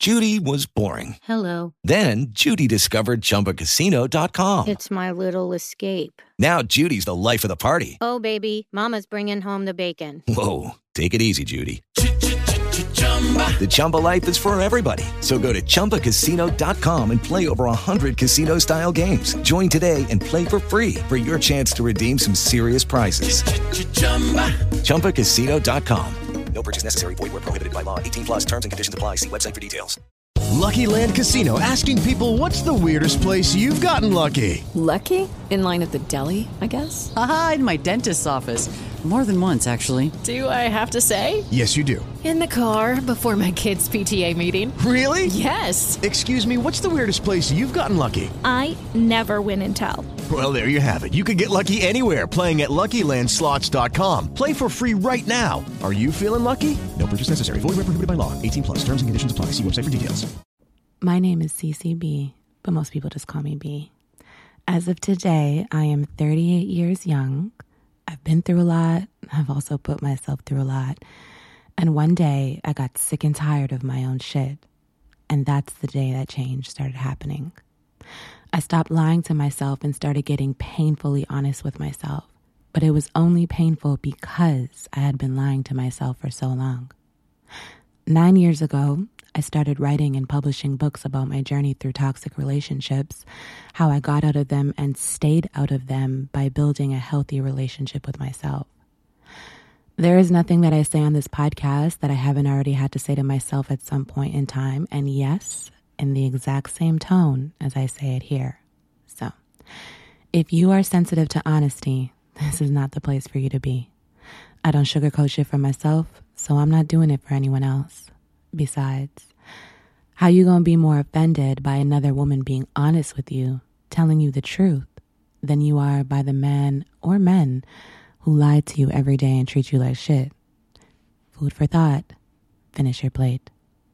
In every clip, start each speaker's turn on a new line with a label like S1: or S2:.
S1: Judy was boring.
S2: Hello.
S1: Then Judy discovered ChumbaCasino.com.
S2: It's my little escape.
S1: Now Judy's the life of the party.
S2: Oh, baby, mama's bringing home the bacon.
S1: Whoa, take it easy, Judy. The Chumba life is for everybody. So go to ChumbaCasino.com and play over 100 casino-style games. Join today and play for free for your chance to redeem some serious prizes. ChumbaCasino.com. No purchase necessary. Void where prohibited by law. 18 plus terms and conditions apply. See website for details.
S3: Lucky Land Casino, asking people, what's the weirdest place you've gotten lucky?
S4: Lucky? In line at the deli, I guess?
S5: Aha, in my dentist's office. More than once, actually.
S4: Do I have to say?
S3: Yes, you do.
S4: In the car before my kids' PTA meeting.
S3: Really?
S4: Yes.
S3: Excuse me, what's the weirdest place you've gotten lucky?
S6: I never win and tell.
S3: Well, there you have it. You can get lucky anywhere, playing at LuckyLandSlots.com. Play for free right now. Are you feeling lucky? No purchase necessary. Void where prohibited by law. 18 plus. Terms and conditions apply. See website for details.
S7: My name is CCB, but most people just call me B. As of today, I am 38 years young. I've been through a lot. I've also put myself through a lot. And one day, I got sick and tired of my own shit. And that's the day that change started happening. I stopped lying to myself and started getting painfully honest with myself. But it was only painful because I had been lying to myself for so long. 9 years ago, I started writing and publishing books about my journey through toxic relationships, how I got out of them and stayed out of them by building a healthy relationship with myself. There is nothing that I say on this podcast that I haven't already had to say to myself at some point in time, and yes, in the exact same tone as I say it here. So, if you are sensitive to honesty, this is not the place for you to be. I don't sugarcoat shit for myself, so I'm not doing it for anyone else. Besides, how you gonna be more offended by another woman being honest with you, telling you the truth, than you are by the man or men who lie to you every day and treat you like shit? Food for thought. Finish your plate.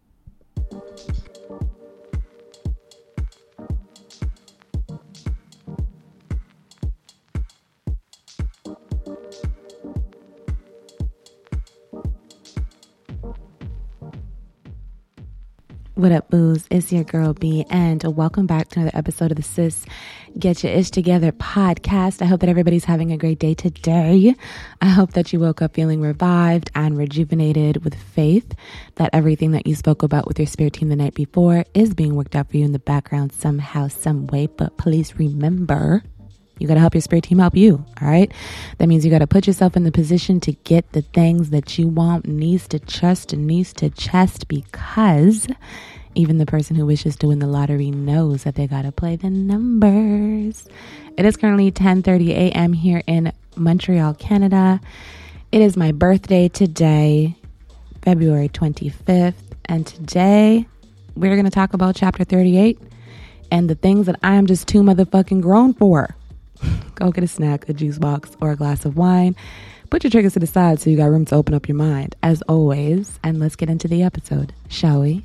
S7: What up, booze? It's your girl B, and welcome back to another episode of the Sis Get Your Ish Together podcast. I hope that everybody's having a great day today. I hope that you woke up feeling revived and rejuvenated with faith that everything that you spoke about with your spirit team the night before is being worked out for you in the background somehow, some way. But please remember, you got to help your spirit team help you, all right? That means you got to put yourself in the position to get the things that you want, knees to chest and knees to chest, because even the person who wishes to win the lottery knows that they got to play the numbers. It is currently 10:30 a.m. here in Montreal, Canada. It is my birthday today, February 25th. And today we're going to talk about chapter 38 and the things that I am just too motherfucking grown for. Go get a snack, a juice box, or a glass of wine. Put your triggers to the side so you got room to open up your mind, as always. And let's get into the episode, shall we?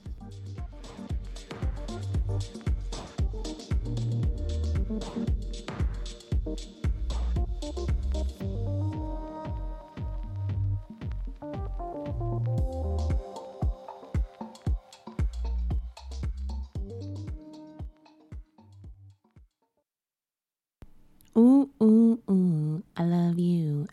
S7: Ooh, ooh, ooh, I love you.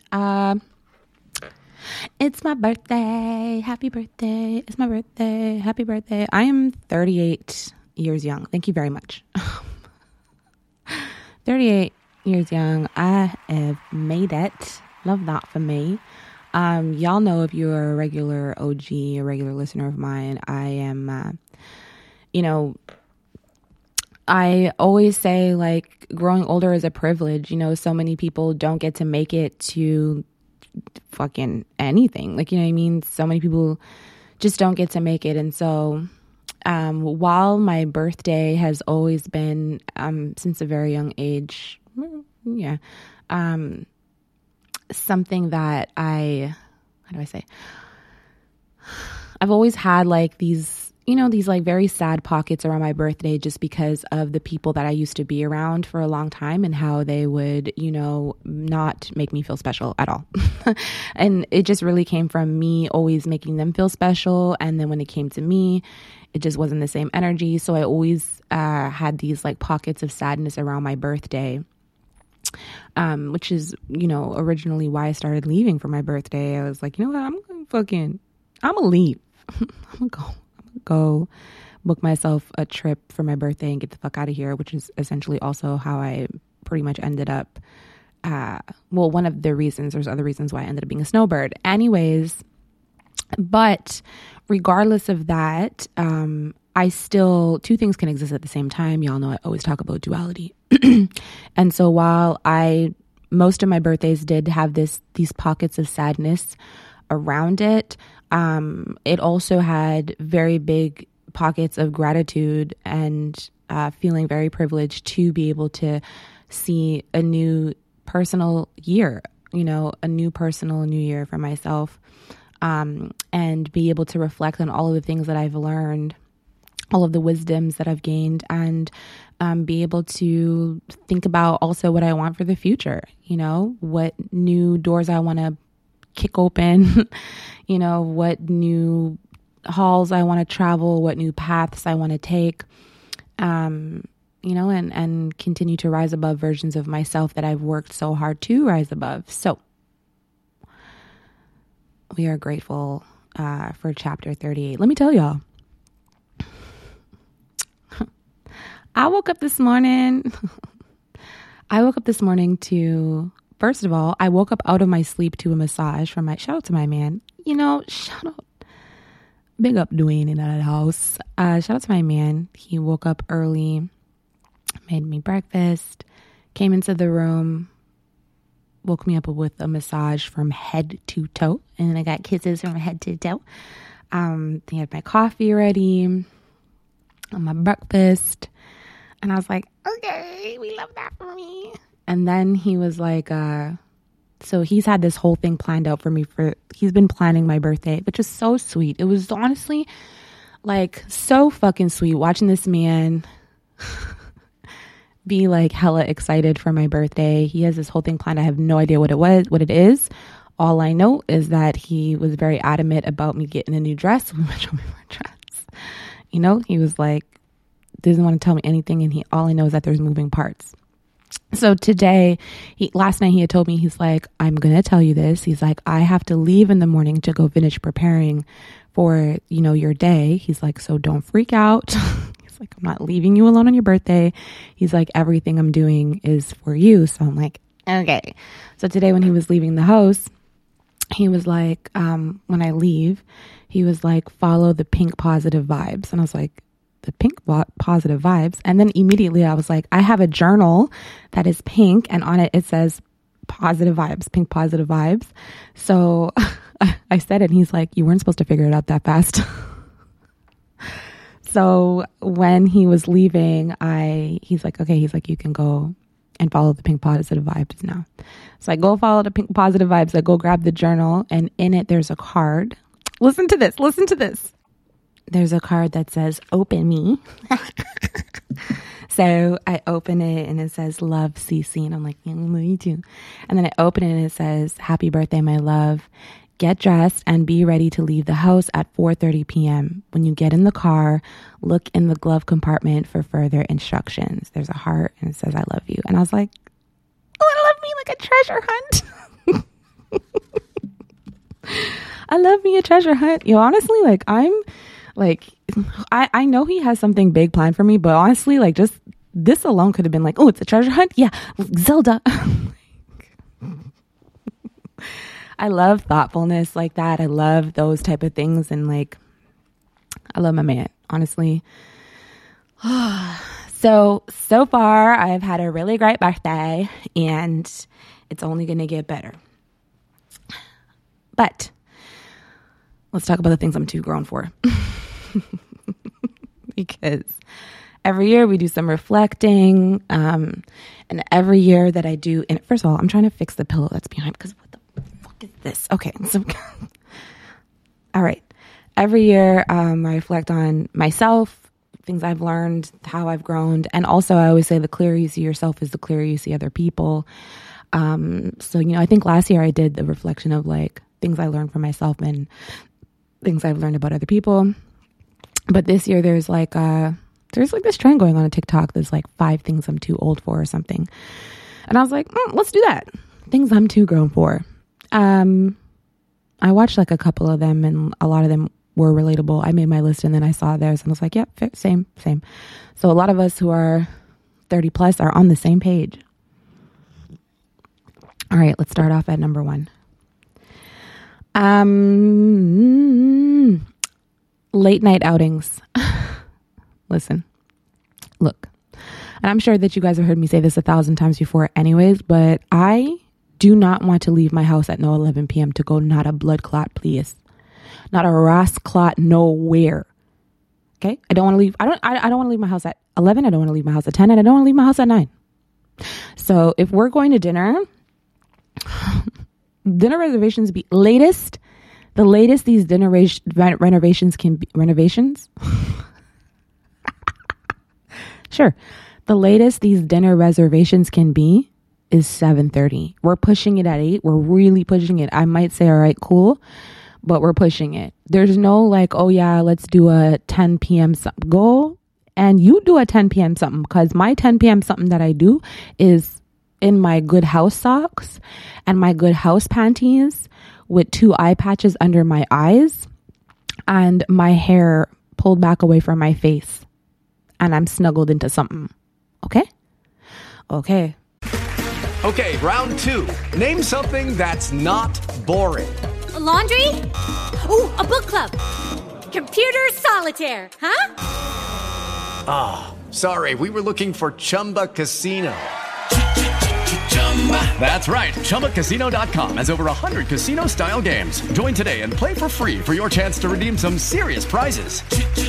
S7: It's my birthday. Happy birthday. It's my birthday. Happy birthday. I am 38 years young. Thank you very much. 38 years young. I have made it. Love that for me. Y'all know, if you're a regular OG, a regular listener of mine, I am, I always say, like, growing older is a privilege. You know, so many people don't get to make it to fucking anything. Like, you know what I mean? So many people just don't get to make it. And so while my birthday has always been, since a very young age, something that I've always had, like, these these like very sad pockets around my birthday just because of the people that I used to be around for a long time and how they would, not make me feel special at all. And it just really came from me always making them feel special. And then when it came to me, it just wasn't the same energy. So I always had these like pockets of sadness around my birthday, which is, originally why I started leaving for my birthday. I was like, you know what, I'm gonna leave. I'm gonna go book myself a trip for my birthday and get the fuck out of here, which is essentially also how I pretty much ended up. One of the reasons, there's other reasons why I ended up being a snowbird. Anyways, but regardless of that, I still, two things can exist at the same time. Y'all know I always talk about duality. And so while most of my birthdays did have these pockets of sadness around it, it also had very big pockets of gratitude and feeling very privileged to be able to see a new personal year, a new personal new year for myself, and be able to reflect on all of the things that I've learned, all of the wisdoms that I've gained, and be able to think about also what I want for the future, what new doors I want to kick open, what new halls I want to travel, what new paths I want to take, and continue to rise above versions of myself that I've worked so hard to rise above. So we are grateful for chapter 38. Let me tell y'all, I woke up this morning to, first of all, I woke up out of my sleep to a massage from shout out to my man. Shout out. Big up Dwayne in that house. Shout out to my man. He woke up early, made me breakfast, came into the room, woke me up with a massage from head to toe. And I got kisses from head to toe. He had my coffee ready, and my breakfast. And I was like, okay, we love that for me. And then he was like, so he's had this whole thing planned out for me he's been planning my birthday, which is so sweet. It was honestly like so fucking sweet watching this man be like hella excited for my birthday. He has this whole thing planned. I have no idea what it is. All I know is that he was very adamant about me getting a new dress. We went to my dress. He was like, doesn't want to tell me anything. And all I know is that there's moving parts. So today, last night he had told me, he's like, I'm going to tell you this. He's like, I have to leave in the morning to go finish preparing for, your day. He's like, so don't freak out. He's like, I'm not leaving you alone on your birthday. He's like, everything I'm doing is for you. So I'm like, okay. So today when he was leaving the house, he was like, when I leave, he was like, follow the pink positive vibes. And I was like, the pink positive vibes. And then immediately I was like, I have a journal that is pink, and on it says positive vibes, pink positive vibes. So I said it, and he's like, you weren't supposed to figure it out that fast. So when he was leaving, he's like, okay, he's like, you can go and follow the pink positive vibes now. So I go follow the pink positive vibes. I go grab the journal, and in it there's a card. Listen to this. There's a card that says, open me. So I open it and it says, love CC. And I'm like, yeah, me too. And then I open it and it says, happy birthday, my love. Get dressed and be ready to leave the house at 4:30 p.m. When you get in the car, look in the glove compartment for further instructions. There's a heart and it says, I love you. And I was like, oh, I love me like a treasure hunt. I love me a treasure hunt. Honestly, like I know he has something big planned for me, but honestly, like just this alone could have been like, oh, it's a treasure hunt. Yeah. Zelda. I love thoughtfulness like that. I love those type of things. And like, I love my man, honestly. So far I've had a really great birthday and it's only going to get better. But let's talk about the things I'm too grown for. Because every year we do some reflecting. And every year that I do, and first of all, I'm trying to fix the pillow that's behind, because what the fuck is this? Okay. So, all right. every year I reflect on myself, things I've learned, how I've grown. And also I always say the clearer you see yourself is the clearer you see other people. So, I think last year I did the reflection of like things I learned from myself and things I've learned about other people. But this year there's like this trend going on TikTok. There's like 5 things I'm too old for or something. And I was like, let's do that. Things I'm too grown for. I watched like a couple of them and a lot of them were relatable. I made my list and then I saw theirs and I was like, yeah, same. So a lot of us who are 30 plus are on the same page. All right, let's start off at number 1. Late night outings. Listen, look, and I'm sure that you guys have heard me say this 1,000 times before anyways, but I do not want to leave my house at 11 p.m. to go not a blood clot, please. Not a ras clot nowhere. Okay? I don't want to leave. I don't want to leave my house at 11. I don't want to leave my house at 10. And I don't want to leave my house at 9. So if we're going to dinner reservations be the latest these dinner renovations can be renovations. Sure. The latest these dinner reservations can be is 7:30. We're pushing it at 8. We're really pushing it. I might say, all right, cool. But we're pushing it. There's no like, oh yeah, let's do a 10 p.m. something. Go and you do a 10 p.m. something, because my 10 p.m. something that I do is in my Good House socks and my Good House panties with 2 eye patches under my eyes and my hair pulled back away from my face and I'm snuggled into something. Okay? Okay.
S8: Okay, round 2. Name something that's not boring.
S9: A laundry? Ooh, a book club. Computer solitaire, huh?
S8: Ah, sorry, we were looking for Chumba Casino. That's right, ChumbaCasino.com has over 100 casino-style games. Join today and play for free for your chance to redeem some serious prizes.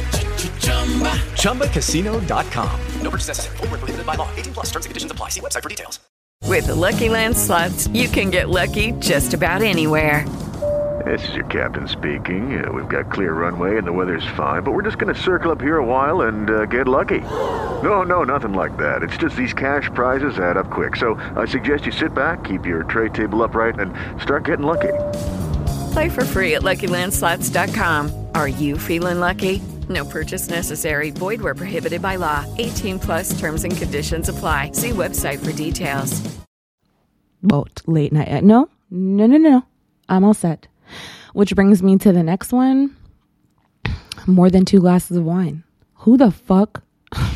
S8: ChumbaCasino.com. No purchase necessary. Void where prohibited by law. 18+ terms and conditions apply. See website for details.
S10: With the Lucky Land Slots, you can get lucky just about anywhere.
S11: This is your captain speaking. We've got clear runway and the weather's fine, but we're just going to circle up here a while and get lucky. No, nothing like that. It's just these cash prizes add up quick. So I suggest you sit back, keep your tray table upright, and start getting lucky.
S10: Play for free at LuckyLandSlots.com. Are you feeling lucky? No purchase necessary. Void where prohibited by law. 18+ terms and conditions apply. See website for details.
S7: Boat late night. No. I'm all set. Which brings me to the next one. More than 2 glasses of wine. Who the fuck?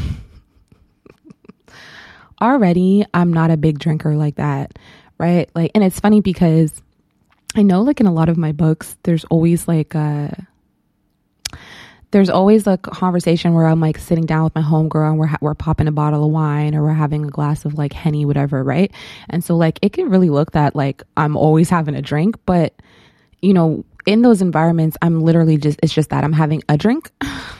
S7: Already, I'm not a big drinker like that, right? Like, and it's funny because I know, like, in a lot of my books, there's always like a conversation where I'm like sitting down with my homegirl and we're popping a bottle of wine or we're having a glass of like Henny, whatever, right? And so like it can really look that like I'm always having a drink, but you know, in those environments, I'm literally it's just that I'm having a drink.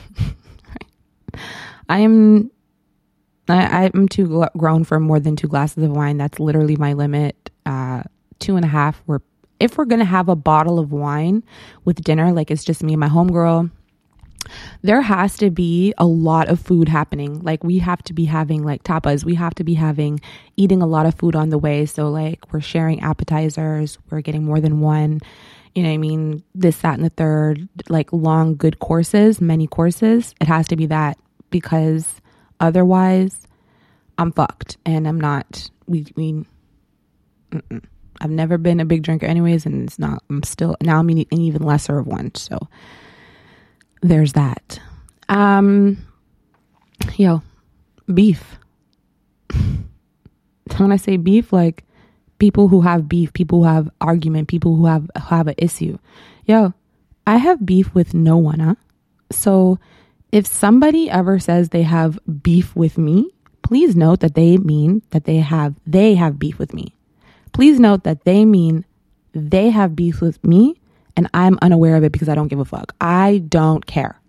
S7: I'm too grown for more than 2 glasses of wine. That's literally my limit. 2.5. If we're going to have a bottle of wine with dinner, like it's just me and my homegirl, there has to be a lot of food happening. Like we have to be having like tapas. We have to be eating a lot of food on the way. So like we're sharing appetizers. We're getting more than one, you know what I mean? This, that, and the third, like long, good courses, many courses. It has to be that, because otherwise I'm fucked and I'm not, I've never been a big drinker anyways. And I'm eating even lesser of one. So there's that. Beef. When I say beef, like people who have beef, people who have argument, people who have an issue. I have beef with no one, huh? So if somebody ever says they have beef with me, please note that they mean that they have beef with me. Please note that they mean they have beef with me and I'm unaware of it because I don't give a fuck. I don't care.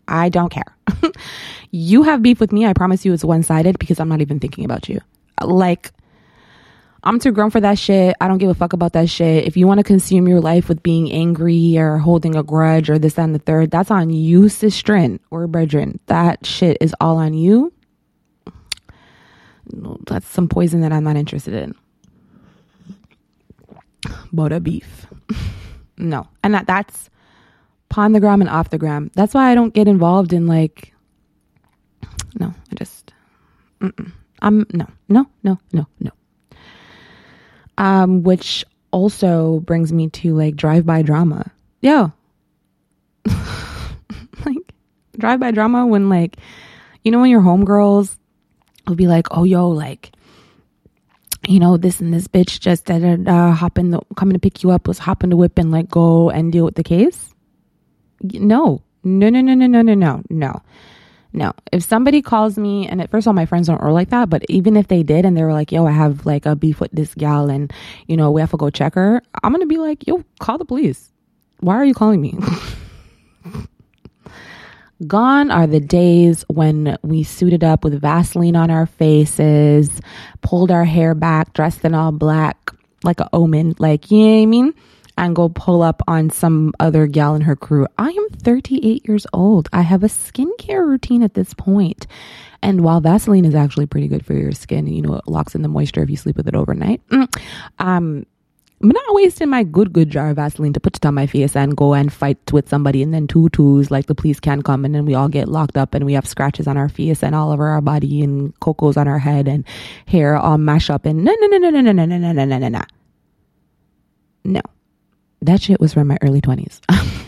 S7: You have beef with me. I promise you it's one-sided because I'm not even thinking about you. Like, I'm too grown for that shit. I don't give a fuck about that shit. If you want to consume your life with being angry or holding a grudge or this, that, and the third, that's on you, sistren or brethren. That shit is all on you. That's some poison that I'm not interested in. Butter beef. No. And that's on the gram and off the gram. That's why I don't get involved in like, no, I just, no. Which also brings me to like drive-by drama. Yo. Like drive-by drama when like, you know, when your homegirls will be like, oh, yo, like, you know, this and this bitch just coming to pick you up, was hop in the whip and like go and deal with the case. No. If somebody calls me, and first of all, my friends don't roll like that, but even if they did and they were like, yo, I have like a beef with this gal and, you know, we have to go check her, I'm going to be like, yo, call the police. Why are you calling me? Gone are the days when we suited up with Vaseline on our faces, pulled our hair back, dressed in all black like a omen, like, you know what I mean? And go pull up on some other gal in her crew. I am 38 years old. I have a skincare routine at this point. And while Vaseline is actually pretty good for your skin, you know, it locks in the moisture if you sleep with it overnight. I'm not wasting my good jar of Vaseline to put it on my face and go and fight with somebody and then twos like the police can come and then we all get locked up and we have scratches on our face and all over our body and cocos on our head and hair all mash up and no. That shit was from my early 20s.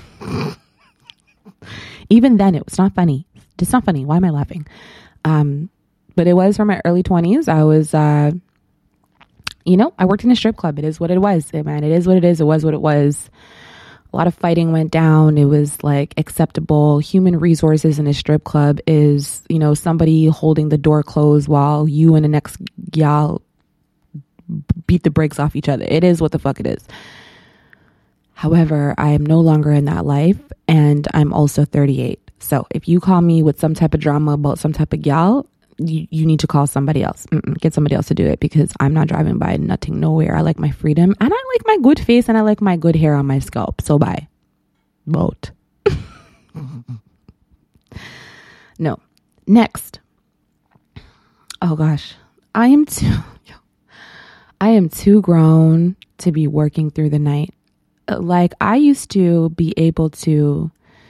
S7: Even then, it was not funny. It's not funny. Why am I laughing? But it was from my early 20s. I was, you know, I worked in a strip club. It is what it was, man. It is what it is. It was what it was. A lot of fighting went down. It was like acceptable. Human resources in a strip club is, you know, somebody holding the door closed while you and the next gal beat the brakes off each other. It is what the fuck it is. However, I am no longer in that life and I'm also 38. So if you call me with some type of drama about some type of gal, you need to call somebody else. Get somebody else to do it because I'm not driving by nothing nowhere. I like my freedom and I like my good face and I like my good hair on my scalp. So bye. Boat. No. Next. Oh gosh. I am too grown to be working through the night. Like I used to be able to,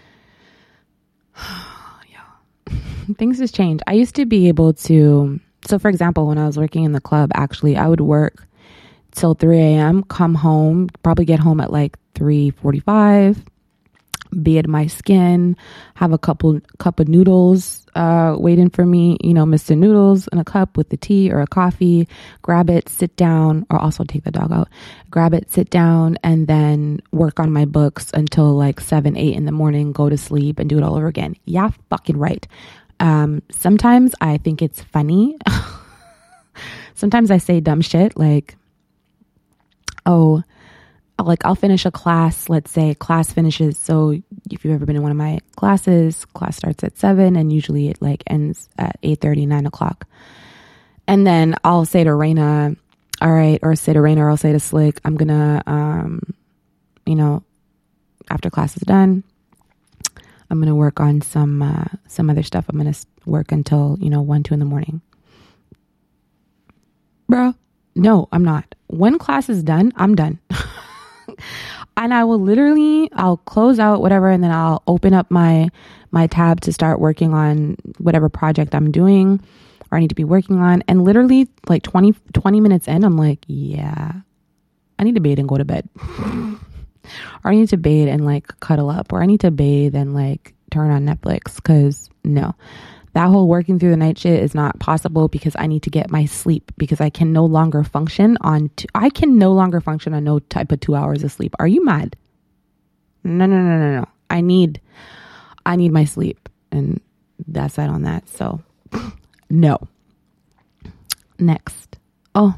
S7: things has changed. I used to be able to, so for example, when I was working in the club, actually, I would work till 3 a.m., come home, probably get home at like 3:45, bathe my skin, have a cup of noodles waiting for me, you know, Mr. Noodles in a cup with the tea or a coffee, grab it, sit down, or also take the dog out, grab it, sit down, and then work on my books until like 7, 8 in the morning, go to sleep and do it all over again. Yeah, fucking right. Sometimes I think it's funny. Sometimes I say dumb shit like, oh, like I'll finish a class, let's say class finishes. So if you've ever been in one of my classes, class starts at 7 and usually it like ends at 8:30, 9 o'clock. And then I'll say to Raina, all right, or say to Raina, or I'll say to Slick, I'm gonna, you know, after class is done, I'm gonna work on some other stuff. I'm gonna work until, you know, 1, 2 in the morning. Bro, no, I'm not. When class is done, I'm done. And I will literally, I'll close out whatever, and then I'll open up my tab to start working on whatever project I'm doing or I need to be working on. And literally like 20 minutes in, I'm like, yeah, I need to bathe and go to bed. Or I need to bathe and like cuddle up, or I need to bathe and like turn on Netflix. Because no, that whole working through the night shit is not possible because I need to get my sleep, because I can no longer function on no type of 2 hours of sleep. Are you mad? No. I need my sleep, and that's that on that. So no. Next. Oh,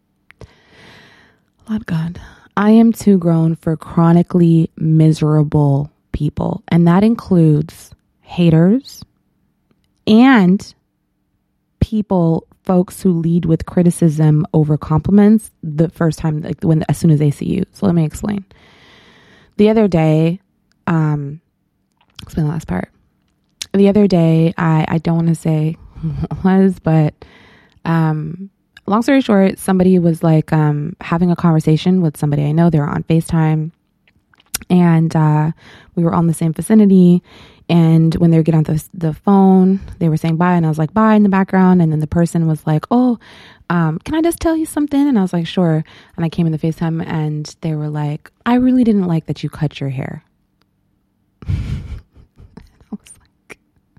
S7: Lord God. I am too grown for chronically miserable people. And that includes haters and folks who lead with criticism over compliments the first time, like as soon as they see you. So let me explain. The other day, explain the last part. The other day, I don't want to say who it was, but long story short, somebody was like having a conversation with somebody I know. They were on FaceTime, and we were on the same vicinity. And when they were getting on the phone, they were saying bye, and I was like bye in the background. And then the person was like, "Oh, can I just tell you something?" And I was like, "Sure." And I came in the FaceTime, and they were like, "I really didn't like that you cut your hair." I was like,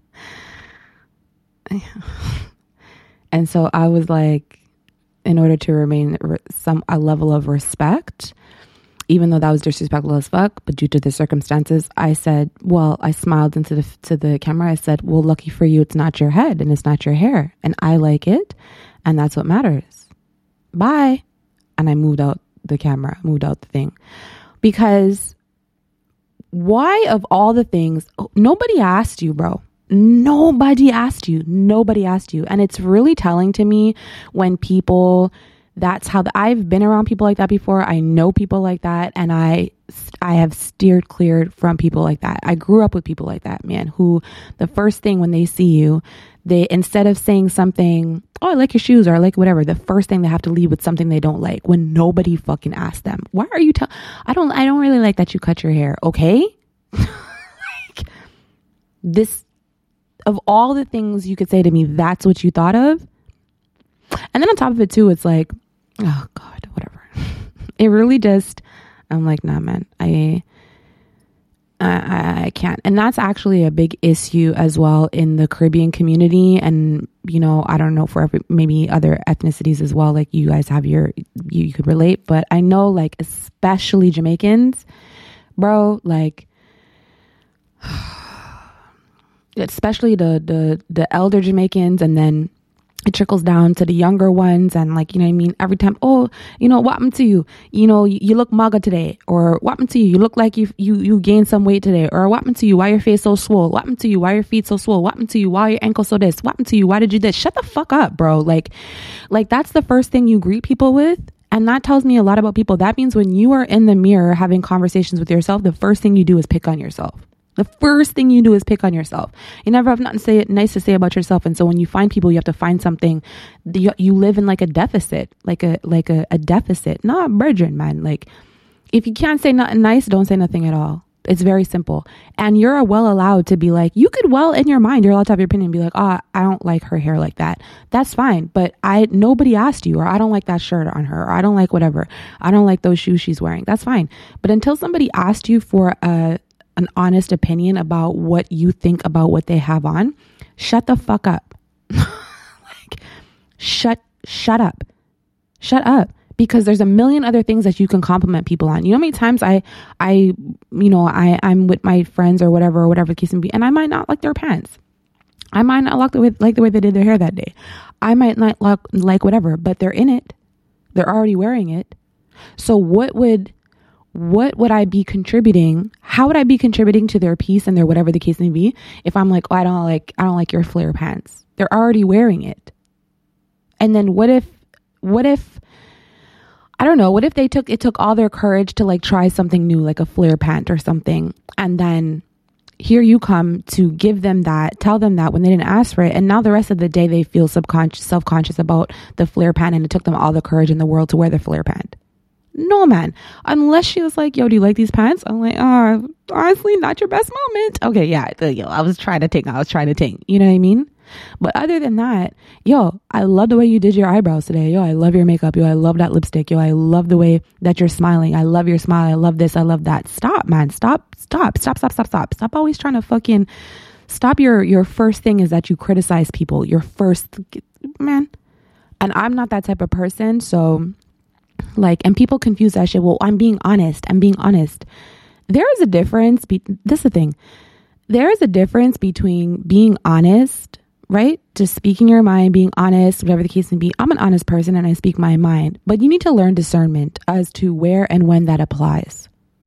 S7: yeah. And so I was like, in order to remain a level of respect, even though that was disrespectful as fuck, but due to the circumstances, I said, well, I smiled into the camera. I said, well, lucky for you, it's not your head and it's not your hair. And I like it. And that's what matters. Bye. And I moved out the camera, moved out the thing. Because why, of all the things, nobody asked you, bro. Nobody asked you. Nobody asked you. And it's really telling to me when people... That's how I've been around people like that before. I know people like that, and I have steered clear from people like that. I grew up with people like that, man, who the first thing when they see you, they, instead of saying something, oh, I like your shoes or I like whatever, the first thing they have to leave with something they don't like when nobody fucking asked them. Why are you I don't really like that you cut your hair. Okay? Like, this, of all the things you could say to me, that's what you thought of. And then on top of it too, it's like, oh God, whatever. It really just, I'm like, nah, man, I can't. And that's actually a big issue as well in the Caribbean community. And, you know, I don't know for maybe other ethnicities as well. Like you guys have you could relate, but I know like, especially Jamaicans, bro, like, especially the elder Jamaicans, and then it trickles down to the younger ones, and like, you know what I mean? Every time, oh, you know, what happened to you? You know, you look maga today, or what happened to you? You look like you gained some weight today, or what happened to you? Why your face so swole? What happened to you? Why your feet so swole? What happened to you? Why your ankle so this? What happened to you? Why did you this? Shut the fuck up, bro. Like that's the first thing you greet people with. And that tells me a lot about people. That means when you are in the mirror having conversations with yourself, the first thing you do is pick on yourself. The first thing you do is pick on yourself. You never have nothing nice to say about yourself. And so when you find people, you have to find something. You live in like a deficit, like a deficit. Not brethren, man. Like if you can't say nothing nice, don't say nothing at all. It's very simple. And you're well allowed to be like, you could in your mind, you're allowed to have your opinion and be like, I don't like her hair like that. That's fine. But nobody asked you, or I don't like that shirt on her, or I don't like whatever. I don't like those shoes she's wearing. That's fine. But until somebody asked you for an honest opinion about what you think about what they have on, shut the fuck up. Like, shut up. Because there's a million other things that you can compliment people on. You know how many times I'm with my friends or whatever the case may be, and I might not like their pants. I might not like the way they did their hair that day. I might not like whatever, but they're in it. They're already wearing it. So what would I be contributing? How would I be contributing to their piece and their whatever the case may be if I'm like, oh, I don't like your flare pants. They're already wearing it. And then what if I don't know, what if it took all their courage to like try something new, like a flare pant or something, and then here you come to give them that, tell them that when they didn't ask for it, and now the rest of the day they feel self-conscious about the flare pant, and it took them all the courage in the world to wear the flare pant. No, man. Unless she was like, yo, do you like these pants? I'm like, honestly, not your best moment. Okay, yeah. I was trying to think. You know what I mean? But other than that, yo, I love the way you did your eyebrows today. Yo, I love your makeup. Yo, I love that lipstick. Yo, I love the way that you're smiling. I love your smile. I love this. I love that. Stop, man. Stop. Stop always trying to fucking stop. Your first thing is that you criticize people. Your first, man. And I'm not that type of person. So like, and people confuse that shit. Well, I'm being honest. There is a difference. This is the thing. There is a difference between being honest, right? Just speaking your mind, being honest, whatever the case may be. I'm an honest person and I speak my mind, but you need to learn discernment as to where and when that applies.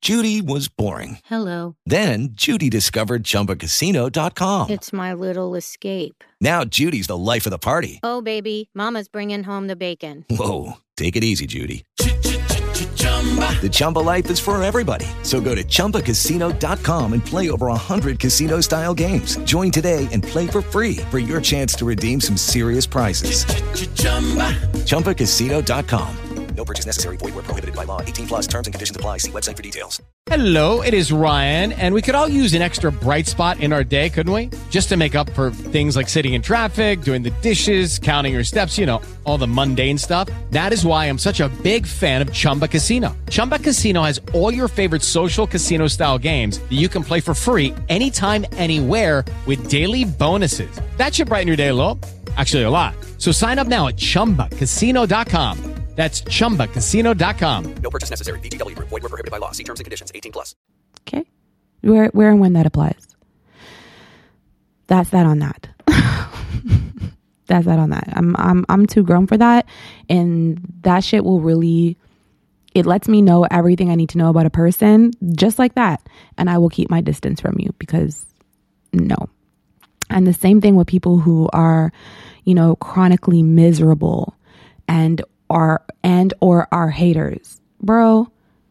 S1: Judy was boring.
S2: Hello.
S1: Then Judy discovered ChumbaCasino.com.
S2: It's my little escape.
S1: Now Judy's the life of the party.
S2: Oh, baby, mama's bringing home the bacon.
S1: Whoa, take it easy, Judy. The Chumba life is for everybody. So go to ChumbaCasino.com and play over 100 casino-style games. Join today and play for free for your chance to redeem some serious prizes. ChumbaCasino.com. No purchase necessary. Void where prohibited by law. 18 plus terms and conditions apply. See website for details.
S12: Hello, it is Ryan, and we could all use an extra bright spot in our day, couldn't we? Just to make up for things like sitting in traffic, doing the dishes, counting your steps, you know, all the mundane stuff. That is why I'm such a big fan of Chumba Casino. Chumba Casino has all your favorite social casino-style games that you can play for free anytime, anywhere with daily bonuses. That should brighten your day a little. Actually, a lot. So sign up now at ChumbaCasino.com. That's ChumbaCasino.com.
S1: No purchase necessary. VGW Group. Void where prohibited by law. See terms and conditions. 18 plus.
S7: Okay. Where and when that applies. That's that on that. That's that on that. I'm too grown for that. And that shit will really, it lets me know everything I need to know about a person just like that. And I will keep my distance from you because no. And the same thing with people who are, you know, chronically miserable and or are haters, bro.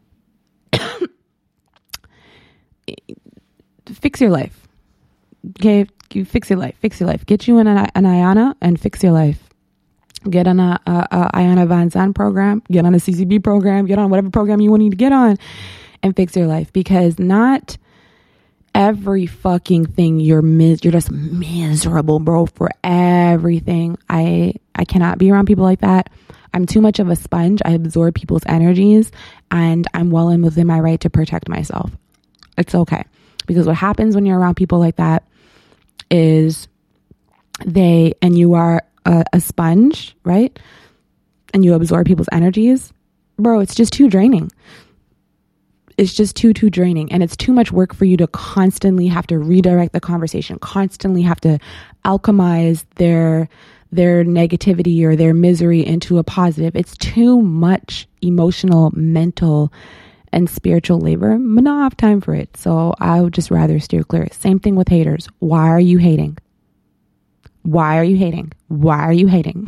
S7: Fix your life. Okay, you fix your life. Get you an Ayana and fix your life. Get on a Ayana Van Zandt program. Get on a CCB program. Get on whatever program you need to get on, and fix your life. Because not every fucking thing you're just miserable, bro. For everything, I cannot be around people like that. I'm too much of a sponge. I absorb people's energies, and I'm well and within my right to protect myself. It's okay. Because what happens when you're around people like that is you are a sponge, right? And you absorb people's energies. Bro, it's just too draining. It's just too draining. And it's too much work for you to constantly have to redirect the conversation, constantly have to alchemize their negativity or their misery into a positive. It's too much emotional, mental, and spiritual labor. I'm not have time for it. So I would just rather steer clear. Same thing with haters. Why are you hating? Why are you hating? Why are you hating?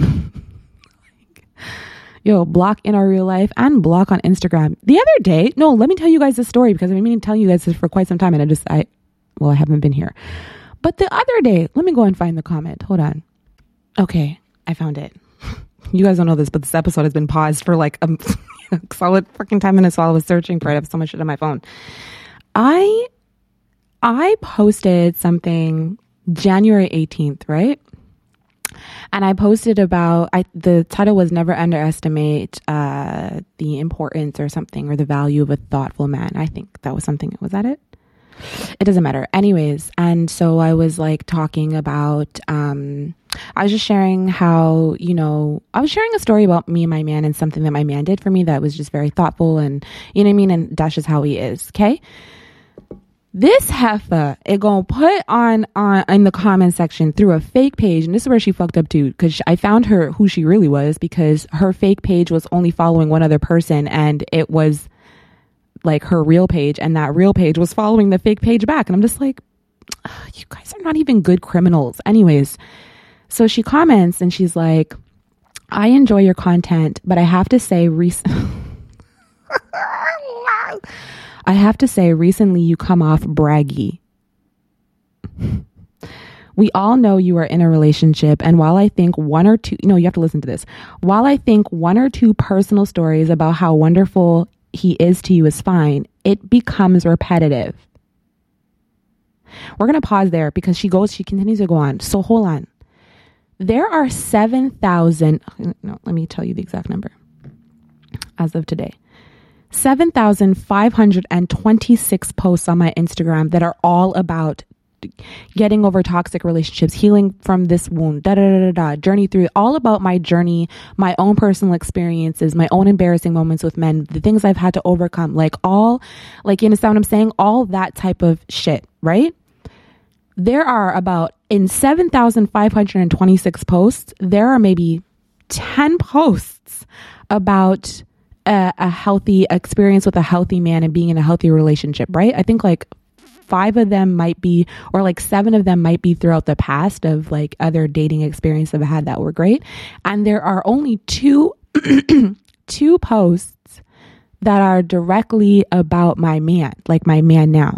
S7: Yo, block in our real life and block on Instagram. The other day, let me tell you guys this story because I've been telling you guys this for quite some time and I haven't been here. But the other day, let me go and find the comment. Hold on. Okay, I found it. You guys don't know this, but this episode has been paused for like a solid fucking 10 minutes while I was searching for it. I have so much shit on my phone. I posted something January 18th, right? And I posted about, the title was Never Underestimate the Importance or something, or the Value of a Thoughtful Man. I think that was something. Was that it? It doesn't matter. Anyways, and so I was like talking about, I was just sharing how, I was sharing a story about me and my man and something that my man did for me that was just very thoughtful and, you know what I mean? And that's just how he is. Okay. This heifer, it gonna put on in the comment section through a fake page. And this is where she fucked up too. Cause I found her who she really was because her fake page was only following one other person and it was like her real page, and that real page was following the fake page back. And I'm just like, you guys are not even good criminals. Anyways, so she comments and she's like, I enjoy your content, but I have to say recently you come off braggy. We all know you are in a relationship, and while I think one or two personal stories about how wonderful he is to you is fine, it becomes repetitive. We're going to pause there because she continues to go on. So hold on. There are 7,000, let me tell you the exact number as of today. 7,526 posts on my Instagram that are all about getting over toxic relationships, healing from this wound, journey through, all about my journey, my own personal experiences, my own embarrassing moments with men, the things I've had to overcome, you understand what I'm saying? All that type of shit, right? There are in 7,526 posts, there are maybe 10 posts about a healthy experience with a healthy man and being in a healthy relationship, right? I think like 5 of them might be, or like 7 of them might be throughout the past of like other dating experiences I've had that were great. And there are only 2 posts that are directly about my man, like my man now.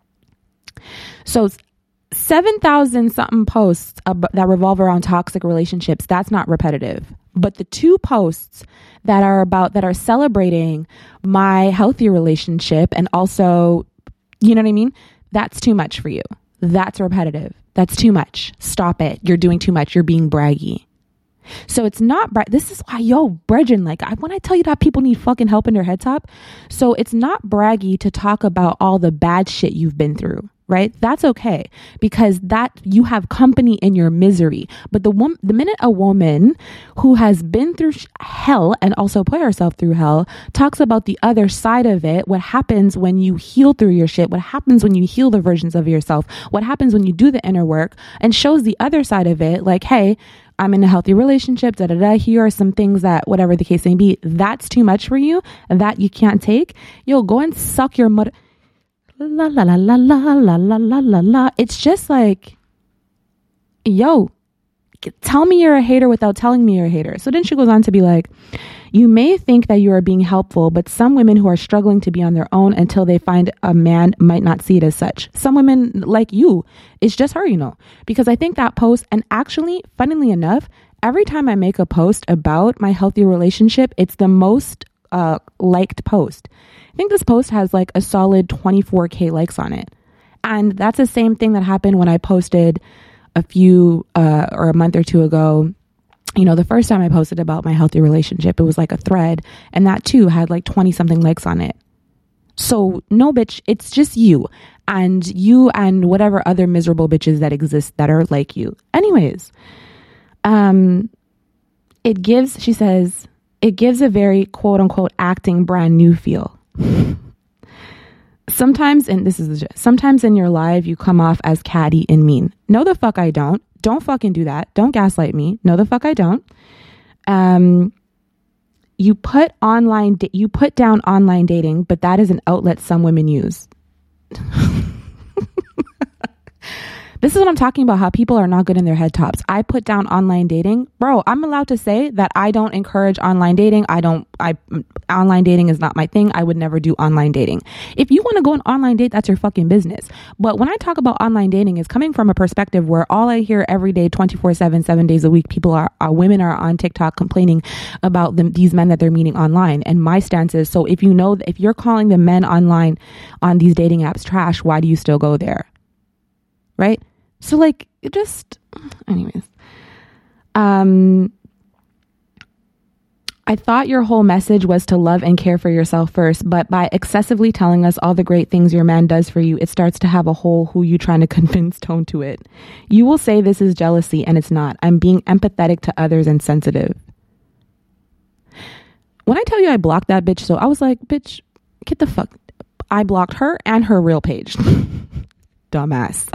S7: So 7,000 something posts that revolve around toxic relationships, that's not repetitive. But the 2 posts that are celebrating my healthy relationship and also, you know what I mean? That's too much for you. That's repetitive. That's too much. Stop it. You're doing too much. You're being braggy. So it's not, this is why, Bridget, like when I tell you that people need fucking help in their head top. So it's not braggy to talk about all the bad shit you've been through, right? That's okay, because that you have company in your misery. But the minute a woman who has been through hell and also put herself through hell talks about the other side of it, what happens when you heal through your shit, what happens when you heal the versions of yourself, what happens when you do the inner work, and shows the other side of it, like, hey, I'm in a healthy relationship, here are some things that, whatever the case may be, that's too much for you, that you can't take. Go and suck your mother. La la la la la la la la la la. It's just like, tell me you're a hater without telling me you're a hater. So then she goes on to be like, you may think that you are being helpful, but some women who are struggling to be on their own until they find a man might not see it as such. Some women like you, it's just her, because I think that post, and actually, funnily enough, every time I make a post about my healthy relationship, it's the most liked post. I think this post has like a solid 24K likes on it. And that's the same thing that happened when I posted a month or 2 ago. The first time I posted about my healthy relationship, it was like a thread, and that too had like 20 something likes on it. So no, bitch, it's just you and whatever other miserable bitches that exist that are like you. Anyways, she says, it gives a very quote unquote acting brand new feel. Sometimes in your life, you come off as catty and mean. No, the fuck I don't. Don't fucking do that. Don't gaslight me. No, the fuck I don't. You put down online dating, but that is an outlet some women use. This is what I'm talking about, how people are not good in their head tops. I put down online dating. Bro, I'm allowed to say that I don't encourage online dating. Online dating is not my thing. I would never do online dating. If you want to go on online date, that's your fucking business. But when I talk about online dating, it's coming from a perspective where all I hear every day, 24/7, 7 days a week, women are on TikTok complaining about these men that they're meeting online. And my stance is, so if you're calling the men online on these dating apps trash, why do you still go there? Right? So like, anyways, I thought your whole message was to love and care for yourself first, but by excessively telling us all the great things your man does for you, it starts to have a whole who you trying to convince tone to it. You will say this is jealousy, and it's not. I'm being empathetic to others and sensitive. When I tell you I blocked that bitch, so I was like, bitch, get the fuck. I blocked her and her real page. Dumbass.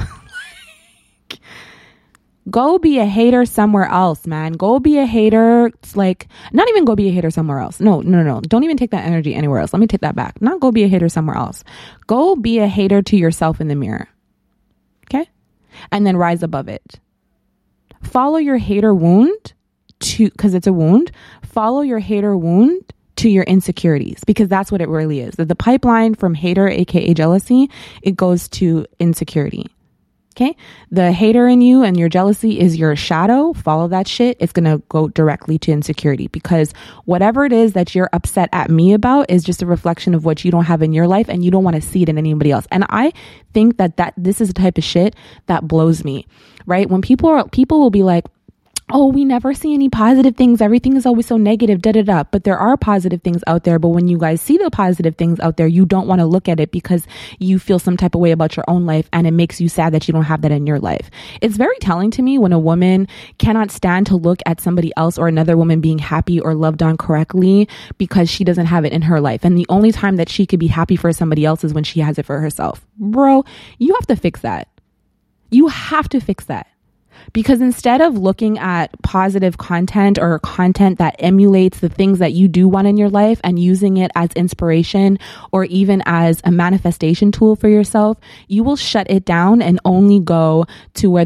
S7: Go be a hater somewhere else, man. Go be a hater. It's like, not even go be a hater somewhere else. No. Don't even take that energy anywhere else. Let me take that back. Not go be a hater somewhere else. Go be a hater to yourself in the mirror. Okay? And then rise above it. Follow your hater wound because it's a wound. Follow your hater wound to your insecurities, because that's what it really is. The pipeline from hater, aka jealousy, it goes to insecurity. Okay. The hater in you and your jealousy is your shadow. Follow that shit. It's going to go directly to insecurity, because whatever it is that you're upset at me about is just a reflection of what you don't have in your life, and you don't want to see it in anybody else. And I think that this is the type of shit that blows me, right? When people will be like, oh, we never see any positive things. Everything is always so negative, But there are positive things out there. But when you guys see the positive things out there, you don't want to look at it because you feel some type of way about your own life, and it makes you sad that you don't have that in your life. It's very telling to me when a woman cannot stand to look at somebody else or another woman being happy or loved on correctly because she doesn't have it in her life. And the only time that she could be happy for somebody else is when she has it for herself. Bro, you have to fix that. You have to fix that. Because instead of looking at positive content or content that emulates the things that you do want in your life and using it as inspiration or even as a manifestation tool for yourself, you will shut it down and only go to where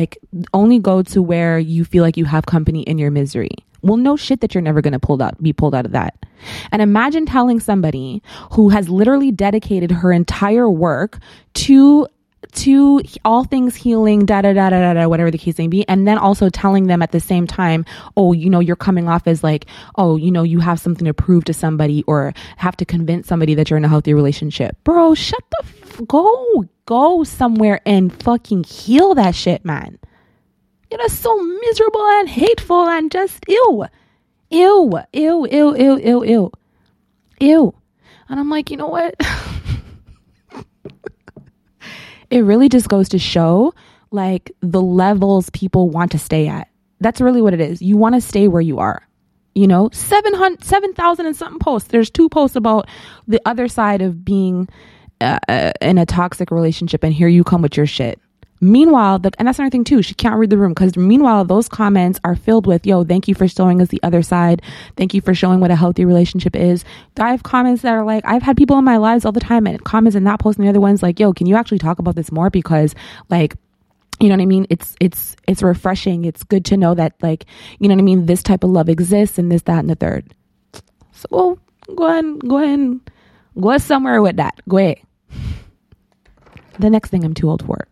S7: you feel like you have company in your misery. Well, no shit that you're never going to be pulled out of that. And imagine telling somebody who has literally dedicated her entire work to all things healing, whatever the case may be. And then also telling them at the same time, oh, you're coming off as like, oh, you have something to prove to somebody or have to convince somebody that you're in a healthy relationship. Bro, shut the go somewhere and fucking heal that shit, man. That's so miserable and hateful and just ew. And I'm like, you know what? It really just goes to show like the levels people want to stay at. That's really what it is. You want to stay where you are. 7,000 and something posts. There's 2 posts about the other side of being in a toxic relationship, and here you come with your shit. Meanwhile, and that's another thing too, she can't read the room, because meanwhile, those comments are filled with, yo, thank you for showing us the other side. Thank you for showing what a healthy relationship is. I have comments that are like, I've had people in my lives all the time and comments in that post and the other ones like, yo, can you actually talk about this more? Because like, you know what I mean? It's refreshing. It's good to know that like, you know what I mean? This type of love exists and this, that, and the third. So go somewhere with that. Go ahead. The next thing I'm too old for.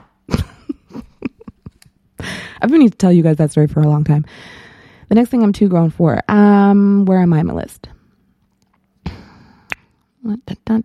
S7: I've been needing to tell you guys that story for a long time. The next thing I'm too grown for. Where am I on my list? Well,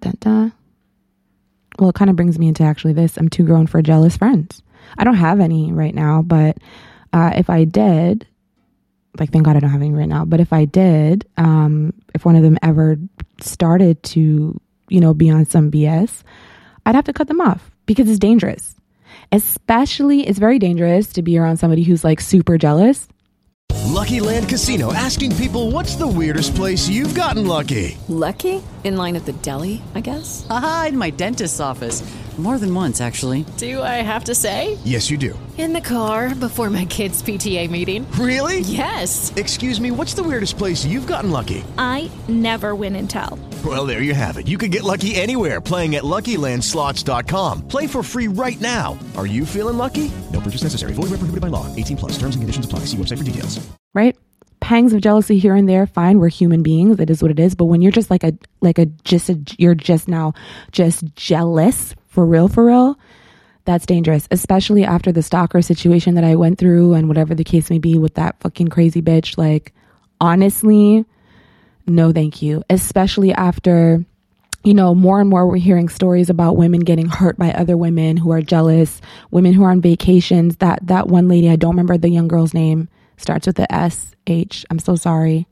S7: it kind of brings me into actually this. I'm too grown for jealous friends. I don't have any right now, but if I did, like, thank God I don't have any right now. But if I did, if one of them ever started to, be on some BS, I'd have to cut them off because it's dangerous. Especially, it's very dangerous to be around somebody who's like super jealous.
S3: Lucky Land Casino, asking people, what's the weirdest place you've gotten lucky?
S4: Lucky? In line at the deli, I guess?
S5: Aha, in my dentist's office. More than once, actually.
S4: Do I have to say?
S3: Yes, you do.
S4: In the car before my kids' PTA meeting.
S3: Really?
S4: Yes.
S3: Excuse me, what's the weirdest place you've gotten lucky?
S6: I never win and tell.
S3: Well, there you have it. You can get lucky anywhere, playing at LuckyLandSlots.com. Play for free right now. Are you feeling lucky? No purchase necessary. Void where prohibited by law. 18+. Terms and conditions apply. See website for details.
S7: Right? Pangs of jealousy here and there, fine. We're human beings. It is what it is. But when you're just you're just now just jealous for real, that's dangerous. Especially after the stalker situation that I went through and whatever the case may be with that fucking crazy bitch. Like, honestly, no, thank you. Especially after, more and more we're hearing stories about women getting hurt by other women who are jealous, women who are on vacations. That one lady, I don't remember the young girl's name, starts with the SH. I'm so sorry.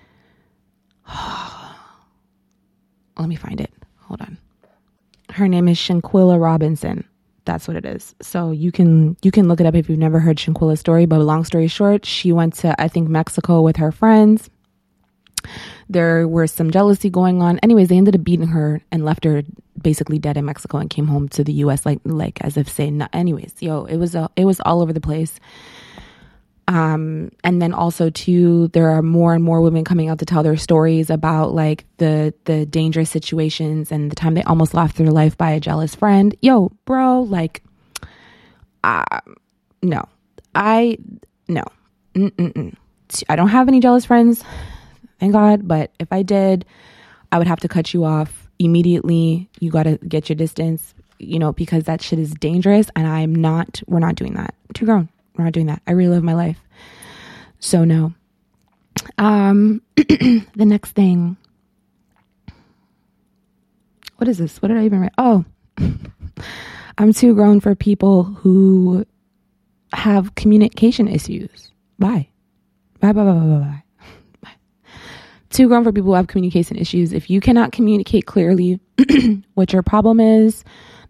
S7: Let me find it. Hold on. Her name is Shanquilla Robinson. That's what it is. So you can look it up if you've never heard Shanquilla's story. But long story short, she went to, I think, Mexico with her friends. There was some jealousy going on. Anyways, they ended up beating her and left her basically dead in Mexico and came home to the U.S. like as if saying, no. Anyways, it was all over the place. And then also too, there are more and more women coming out to tell their stories about like the dangerous situations and the time they almost lost their life by a jealous friend. Yo, bro, like, no. I don't have any jealous friends, thank God. But if I did, I would have to cut you off immediately. You got to get your distance, because that shit is dangerous. And we're not doing that. I'm too grown. We're not doing that. I relive my life. So no. The next thing. What is this? What did I even write? Oh, I'm too grown for people who have communication issues. Bye. Bye. Too grown for people who have communication issues. If you cannot communicate clearly what your problem is,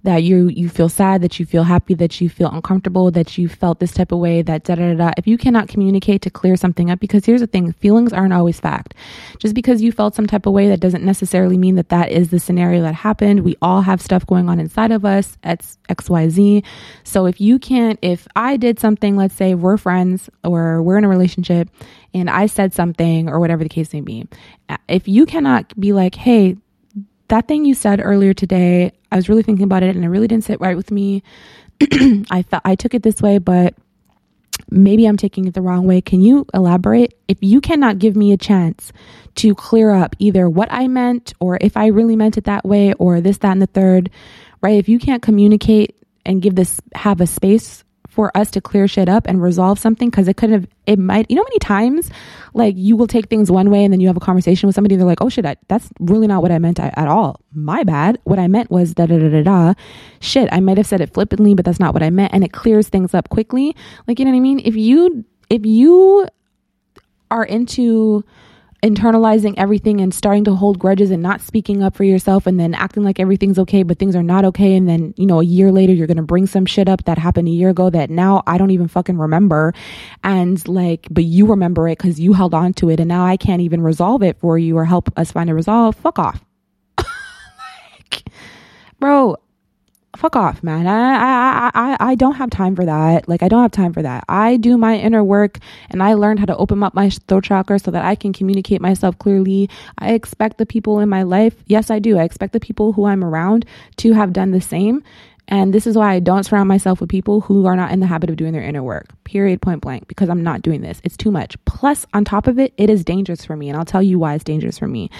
S7: that you feel sad, that you feel happy, that you feel uncomfortable, that you felt this type of way, that if you cannot communicate to clear something up, because here's the thing, feelings aren't always fact. Just because you felt some type of way, that doesn't necessarily mean that that is the scenario that happened. We all have stuff going on inside of us at XYZ. So if I did something, let's say we're friends or we're in a relationship and I said something or whatever the case may be, if you cannot be like, hey, that thing you said earlier today, I was really thinking about it and it really didn't sit right with me. I took it this way, but maybe I'm taking it the wrong way. Can you elaborate? If you cannot give me a chance to clear up either what I meant or if I really meant it that way or this, that, and the third, right? If you can't communicate and have a space for us to clear shit up and resolve something, because it might, you know, many times like you will take things one way and then you have a conversation with somebody, they're like, oh shit, that's really not what I meant at all. My bad. What I meant was shit, I might have said it flippantly, but that's not what I meant. And it clears things up quickly. Like, you know what I mean? If you are into internalizing everything and starting to hold grudges and not speaking up for yourself and then acting like everything's okay, but things are not okay. And then, you know, a year later, you're going to bring some shit up that happened a year ago that now I don't even fucking remember. And like, but you remember it because you held on to it. And now I can't even resolve it for you or help us find a resolve. Fuck off. Like, bro, fuck off, man. I don't have time for that. Like, I don't have time for that. I do my inner work and I learned how to open up my throat chakra so that I can communicate myself clearly. I expect the people in my life. Yes, I do. I expect the people who I'm around to have done the same. And this is why I don't surround myself with people who are not in the habit of doing their inner work, period, point blank, because I'm not doing this. It's too much. Plus, on top of it, it is dangerous for me. And I'll tell you why it's dangerous for me.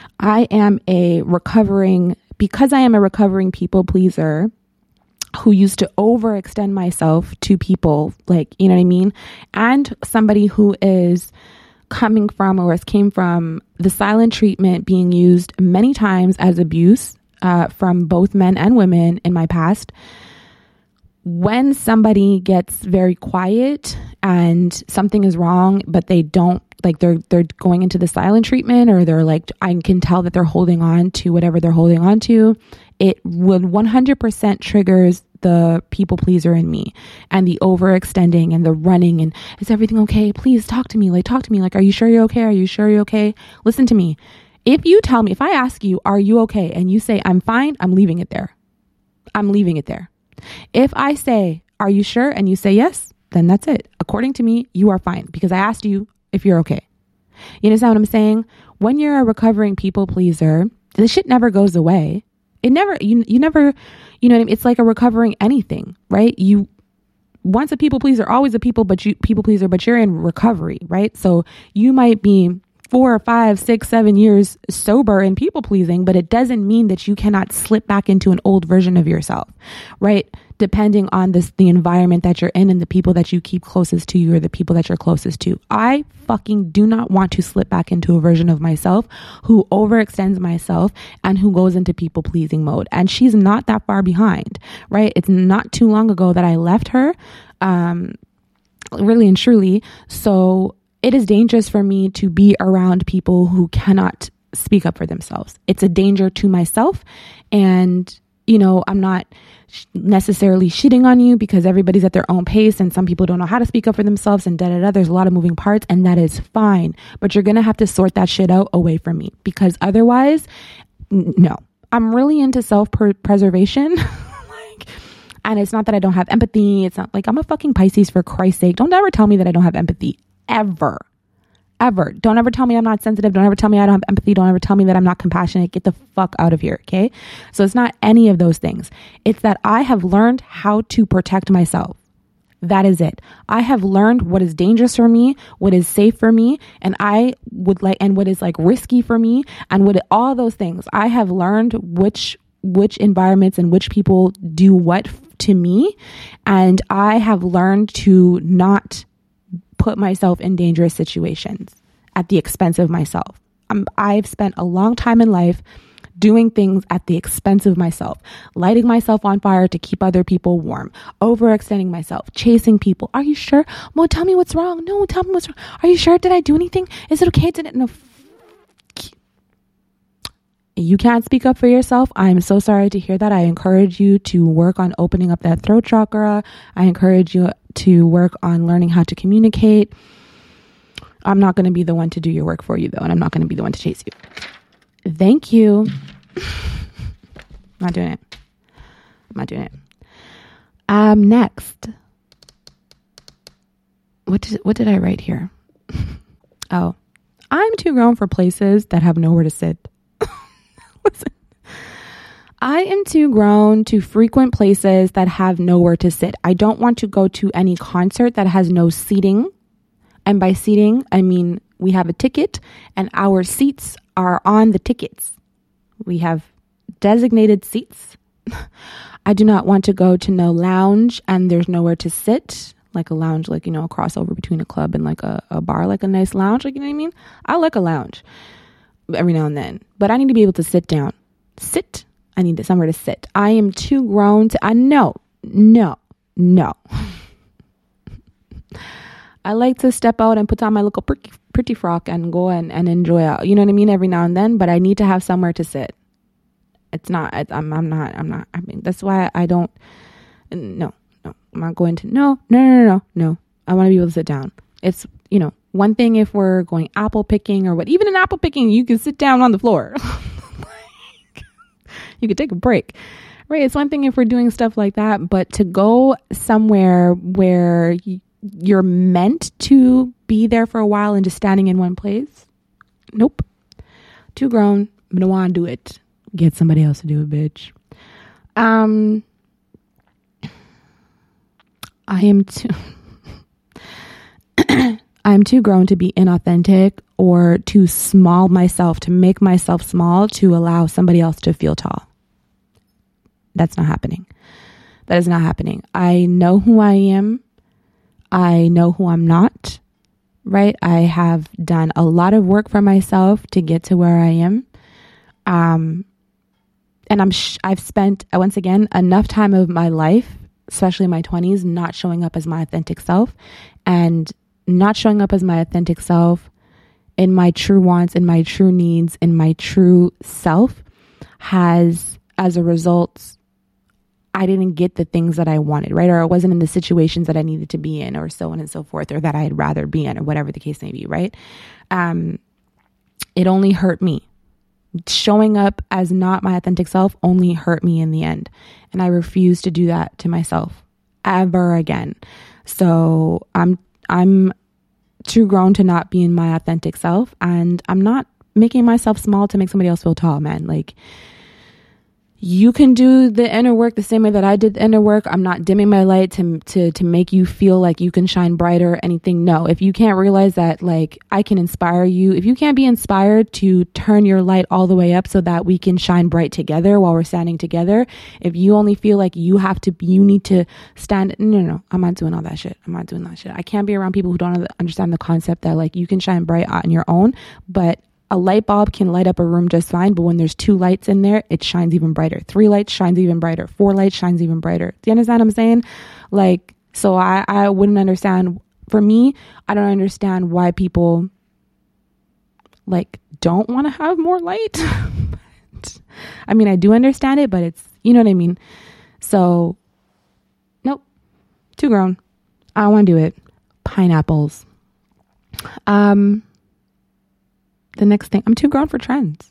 S7: Because I am a recovering people pleaser who used to overextend myself to people, like, you know what I mean? And somebody who is coming from or came from the silent treatment being used many times as abuse from both men and women in my past. When somebody gets very quiet and something is wrong, but they don't, like they're going into the silent treatment, or they're like, I can tell that they're holding on to whatever they're holding on to, it would 100% triggers the people pleaser in me and the overextending and the running and is everything okay? Please talk to me. Like, are you sure you're okay? Are you sure you're okay? Listen to me. If I ask you, are you okay? And you say, I'm fine, I'm leaving it there. If I say, are you sure? And you say yes, then that's it. According to me, you are fine because I asked you if you're okay. You understand what I'm saying? When you're a recovering people pleaser, the shit never goes away. It never, you never, you know what I mean? It's like a recovering anything, right? Once a people pleaser, always a people pleaser, but you're in recovery, right? So you might be 4 or 5, 6, 7 years sober and people pleasing, but it doesn't mean that you cannot slip back into an old version of yourself, right? Depending on the environment that you're in and the people that you keep closest to you or the people that you're closest to. I fucking do not want to slip back into a version of myself who overextends myself and who goes into people pleasing mode. And she's not that far behind, right? It's not too long ago that I left her, really and truly. So it is dangerous for me to be around people who cannot speak up for themselves. It's a danger to myself. And, you know, I'm not necessarily shitting on you because everybody's at their own pace and some people don't know how to speak up for themselves and There's a lot of moving parts and that is fine. But you're going to have to sort that shit out away from me because otherwise, no. I'm really into self-preservation. And it's not that I don't have empathy. It's not like I'm a fucking Pisces, for Christ's sake. Don't ever tell me that I don't have empathy. Ever. Don't ever tell me I'm not sensitive. Don't ever tell me I don't have empathy. Don't ever tell me that I'm not compassionate. Get the fuck out of here. Okay. So it's not any of those things. It's that I have learned how to protect myself. That is it. I have learned what is dangerous for me, what is safe for me, and what is like risky for me, and all those things. I have learned which environments and which people do what to me, and I have learned to not put myself in dangerous situations at the expense of myself. I've spent a long time in life doing things at the expense of myself, lighting myself on fire to keep other people warm, overextending myself, chasing people. Are you sure? Well, tell me what's wrong. No, tell me what's wrong. Are you sure? Did I do anything? Is it okay? No. You can't speak up for yourself. I'm so sorry to hear that. I encourage you to work on opening up that throat chakra. I encourage you to work on learning how to communicate. I'm not going to be the one to do your work for you, though, and I'm not going to be the one to chase you. Thank you. Not doing it. I'm not doing it. Next. What did I write here? Oh, I'm too grown for places that have nowhere to sit. Listen, I am too grown to frequent places that have nowhere to sit. I don't want to go to any concert that has no seating. And by seating, I mean we have a ticket and our seats are on the tickets. We have designated seats. I do not want to go to no lounge and there's nowhere to sit. Like a lounge, like, you know, a crossover between a club and like a bar, like a nice lounge. Like, you know what I mean? I like a lounge every now and then, but I need to be able to sit down. Sit. I need somewhere to sit. I am too grown to, no. I like to step out and put on my little pretty frock and go and enjoy it. You know what I mean? Every now and then, but I need to have somewhere to sit. It's not, I'm not, I mean, that's why I don't, no, I'm not going to, no. I want to be able to sit down. It's, you know, one thing if we're going apple picking or what, even in apple picking, you can sit down on the floor. You could take a break, right? It's one thing if we're doing stuff like that, but to go somewhere where you're meant to be there for a while and just standing in one place, nope. Too grown, but I want to do it. Get somebody else to do it, bitch. I'm too grown to be inauthentic or too small myself, to make myself small to allow somebody else to feel tall. That's not happening. That is not happening. I know who I am. I know who I'm not, right? I have done a lot of work for myself to get to where I am. And I've spent, once again, enough time of my life, especially in my 20s, not showing up as my authentic self, and not showing up as my authentic self in my true wants, in my true needs, in my true self has, as a result, I didn't get the things that I wanted, right? Or I wasn't in the situations that I needed to be in, or so on and so forth, or that I'd rather be in, or whatever the case may be, right? It only hurt me. Showing up as not my authentic self only hurt me in the end. And I refuse to do that to myself ever again. So I'm too grown to not be in my authentic self, and I'm not making myself small to make somebody else feel tall, man. Like, you can do the inner work the same way that I did the inner work. I'm not dimming my light to make you feel like you can shine brighter or anything. No, if you can't realize that, like, I can inspire you, if you can't be inspired to turn your light all the way up so that we can shine bright together while we're standing together, if you only feel like you need to stand, no, I'm not doing all that shit. I'm not doing that shit. I can't be around people who don't understand the concept that, like, you can shine bright on your own, but a light bulb can light up a room just fine, but when there's 2 lights in there, it shines even brighter. 3 lights shines even brighter. 4 lights shines even brighter. Do you understand what I'm saying? Like, so I wouldn't understand. For me, I don't understand why people, like, don't want to have more light. I mean, I do understand it, but it's, you know what I mean? So, nope. Too grown. I don't want to do it. Pineapples. The next thing, I'm too grown for trends.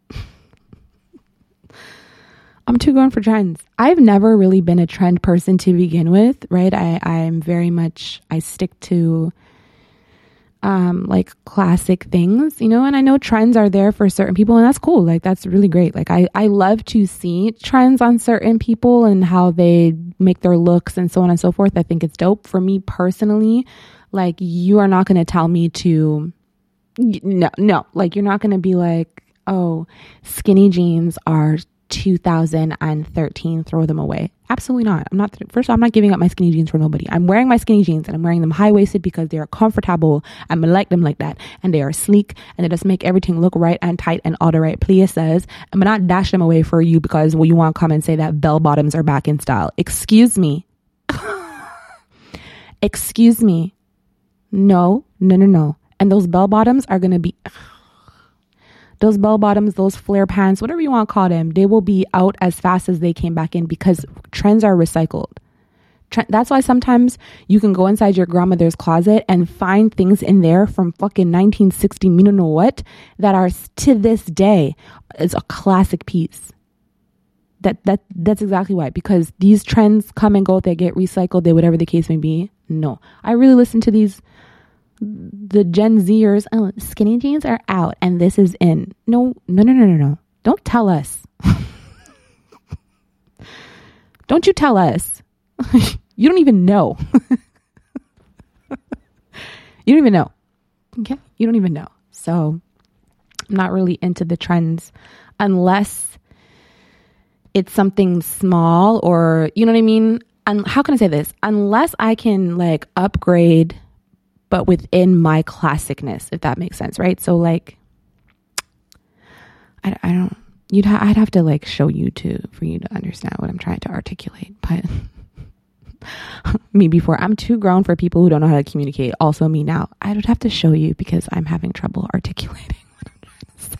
S7: I'm too grown for trends. I've never really been a trend person to begin with, right? I'm very much, I stick to like classic things, you know, and I know trends are there for certain people, and that's cool. Like, that's really great. Like, I love to see trends on certain people and how they make their looks and so on and so forth. I think it's dope. For me personally, like, you are not going to tell me to, no, like, you're not going to be like, oh, skinny jeans are 2013, throw them away. Absolutely not. First of all, I'm not giving up my skinny jeans for nobody. I'm wearing my skinny jeans, and I'm wearing them high-waisted because they are comfortable. I like them like that, and they are sleek, and they just make everything look right and tight and all the right places. I'm not dash them away for you because, well, you want to come and say that bell bottoms are back in style. Excuse me. Excuse me. No. And those bell bottoms are going to be, Those bell bottoms, those flare pants, whatever you want to call them, they will be out as fast as they came back in because trends are recycled. That's why sometimes you can go inside your grandmother's closet and find things in there from fucking 1960, you don't know what, that are to this day is a classic piece. That's exactly why, because these trends come and go, they get recycled, they whatever the case may be. No, I really listen to the Gen Zers. Oh, skinny jeans are out and this is in. No. Don't tell us. Don't you tell us. You don't even know. You don't even know. Okay? You don't even know. So I'm not really into the trends unless it's something small or, you know what I mean? And how can I say this? Unless I can like upgrade, but within my classicness, if that makes sense, right? So like, I don't, I'd have to like show you for you to understand what I'm trying to articulate, but me before, I'm too grown for people who don't know how to communicate. Also me now, I would have to show you because I'm having trouble articulating what I'm trying to say.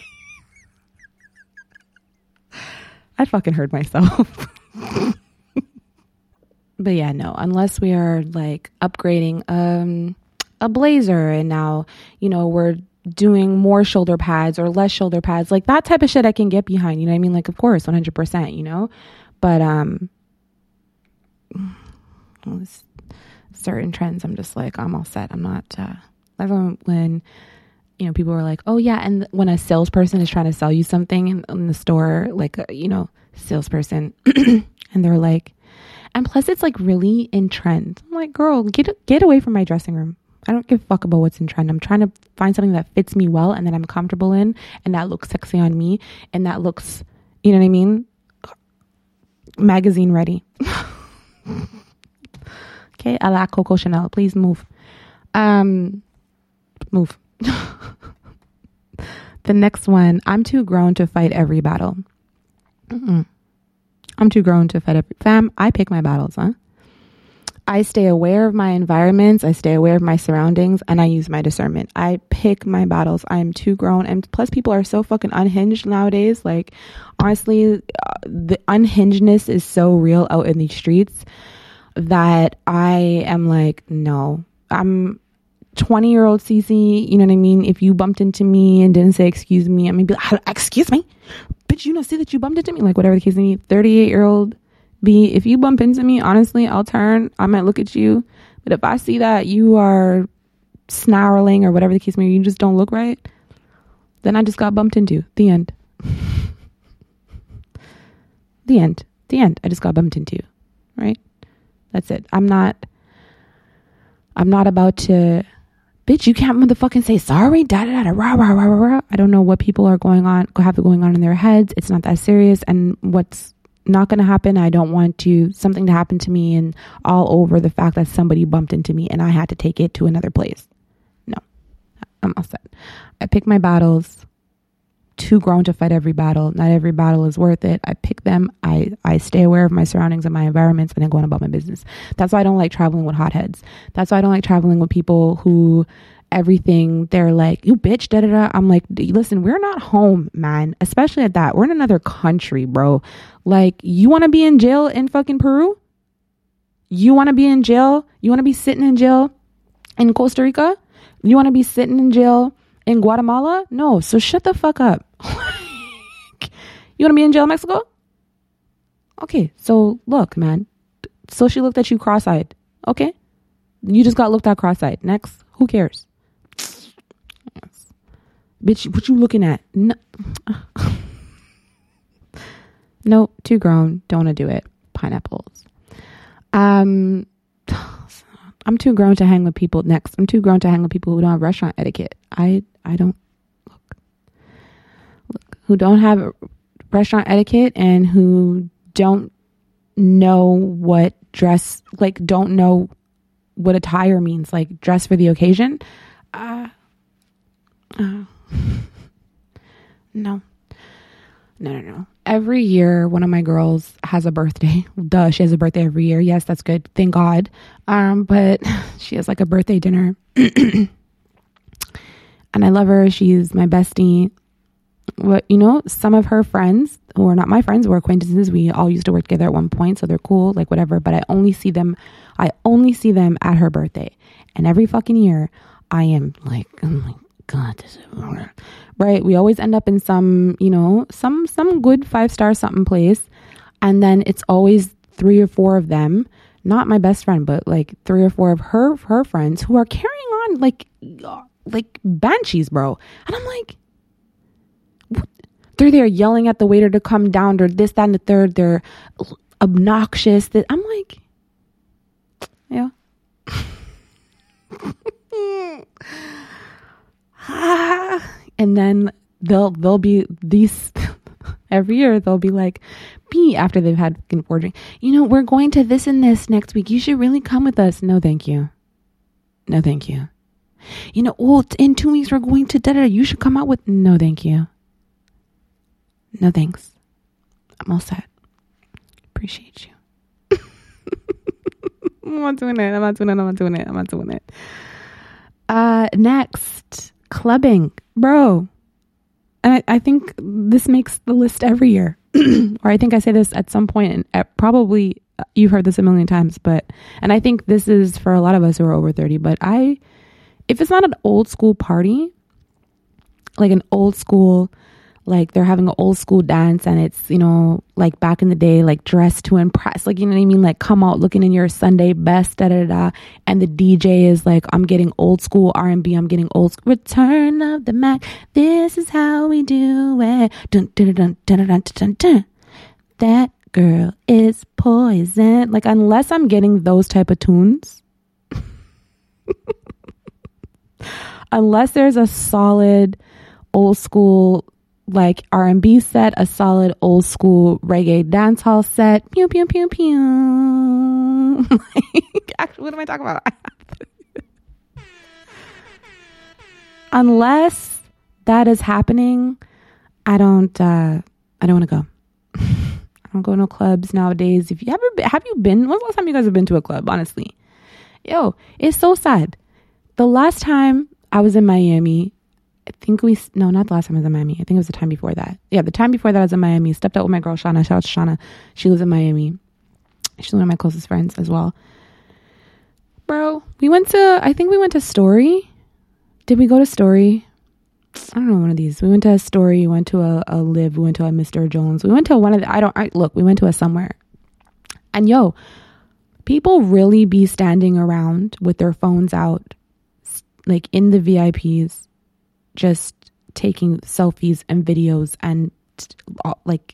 S7: I fucking heard myself. But yeah, no, unless we are like upgrading a blazer and now, you know, we're doing more shoulder pads or less shoulder pads, like that type of shit I can get behind, you know what I mean? Like, of course, 100%, you know, but certain trends, I'm just like, I'm all set. I'm not, like when, you know, people are like, oh yeah. And when a salesperson is trying to sell you something in the store, like, you know, salesperson, and they're like, and plus it's like really in trend. I'm like, girl, get away from my dressing room. I don't give a fuck about what's in trend. I'm trying to find something that fits me well and that I'm comfortable in and that looks sexy on me and that looks, you know what I mean? Magazine ready. Okay, a la Coco Chanel. Please move. Move. The next one, I'm too grown to fight every battle. I'm too grown to fight every... Fam, I pick my battles, huh? I stay aware of my environments. I stay aware of my surroundings and I use my discernment. I pick my battles. I'm too grown. And plus people are so fucking unhinged nowadays. Like, honestly, the unhingedness is so real out in these streets that I am like, no, I'm 20-year-old Cece. You know what I mean? If you bumped into me and didn't say, excuse me, I'm going to be like, excuse me? Bitch, you know, see that you bumped into me? Like, whatever the case may be, 38-year-old B, if you bump into me, honestly, I'll turn. I might look at you. But if I see that you are snarling or whatever the case may be, you just don't look right, then I just got bumped into. The end. The end. I just got bumped into. Right? That's it. I'm not about to, bitch, you can't motherfucking say sorry, rah. I don't know what people are going on in their heads. It's not that serious. And what's not going to happen, I don't want something to happen to me and all over the fact that somebody bumped into me and I had to take it to another place. No, I'm all set. I pick my battles. Too grown to fight every battle. Not every battle is worth it. I pick them. I stay aware of my surroundings and my environments and then go on about my business. That's why I don't like traveling with hotheads. That's why I don't like traveling with people who everything, they're like, you bitch, I'm like, listen, we're not home, man. Especially at that. We're in another country, bro. Like, you want to be in jail in fucking Peru? You want to be in jail? You want to be sitting in jail in Costa Rica? You want to be sitting in jail in Guatemala? No. So shut the fuck up. You want to be in jail in Mexico? Okay. So look, man. So she looked at you cross-eyed. Okay. You just got looked at cross-eyed. Next. Who cares? Yes. Bitch, what you looking at? No. No, too grown. Don't want to do it. Pineapples. I'm too grown to hang with people. Next, I'm too grown to hang with people who don't have restaurant etiquette. I don't look who don't have restaurant etiquette and who don't know what dress, like don't know what attire means, like dress for the occasion. No. Every year, one of my girls has a birthday. Duh, she has a birthday every year. Yes, that's good. Thank God. But she has like a birthday dinner. And I love her. She's my bestie. what, you know, some of her friends who are not my friends, were acquaintances. We all used to work together at one point, so they're cool, like whatever. But I only see them at her birthday. And every fucking year I am like, oh my God, this is right. We always end up in some, you know, some good 5-star something place. And then it's always 3 or 4 of them, not my best friend, but like 3 or 4 of her friends who are carrying on like banshees, bro. And I'm like, what? They're there yelling at the waiter to come down, or this, that, and the third. They're obnoxious. That I'm like, yeah. And then they'll be these every year. They'll be like, B, after they've had fucking 4 drinks, you know, we're going to this and this next week. You should really come with us. No, thank you. No, thank you. You know, oh, in 2 weeks we're going to da-da. You should come out with. No, thank you. No, thanks. I'm all set. Appreciate you. I'm not doing it. Next, clubbing, bro. And I think this makes the list every year. Or I think I say this at some point, and probably you've heard this a million times, and I think this is for a lot of us who are over 30, but if it's not an old school party, like an old school, like they're having an old school dance and it's, you know, like back in the day, like dressed to impress, like, you know what I mean? Like come out looking in your Sunday best, da da da. And the DJ is like, I'm getting old school R&B. I'm getting old school Return of the Mac. This is how we do it. Dun, dun, dun, dun, dun, dun, dun. That girl is poison. Like, unless I'm getting those type of tunes, unless there's a solid old school like R&B set, a solid old school reggae dancehall set, pew pew pew pew. Like, actually, what am I talking about? Unless that is happening, I don't want to go. I don't go to no clubs nowadays. If you have you been? When's the last time you guys have been to a club? Honestly, yo, it's so sad. The last time I was in Miami, not the last time I was in Miami. I think it was the time before that. Yeah, the time before that I was in Miami. Stepped out with my girl, Shauna. Shout out to Shauna. She lives in Miami. She's one of my closest friends as well. Bro, I think we went to Story. Did we go to Story? I don't know, one of these. We went to a Story. We went to a Live. We went to a Mr. Jones. We went to one of the, we went to a somewhere. And yo, people really be standing around with their phones out, like in the VIPs, just taking selfies and videos and like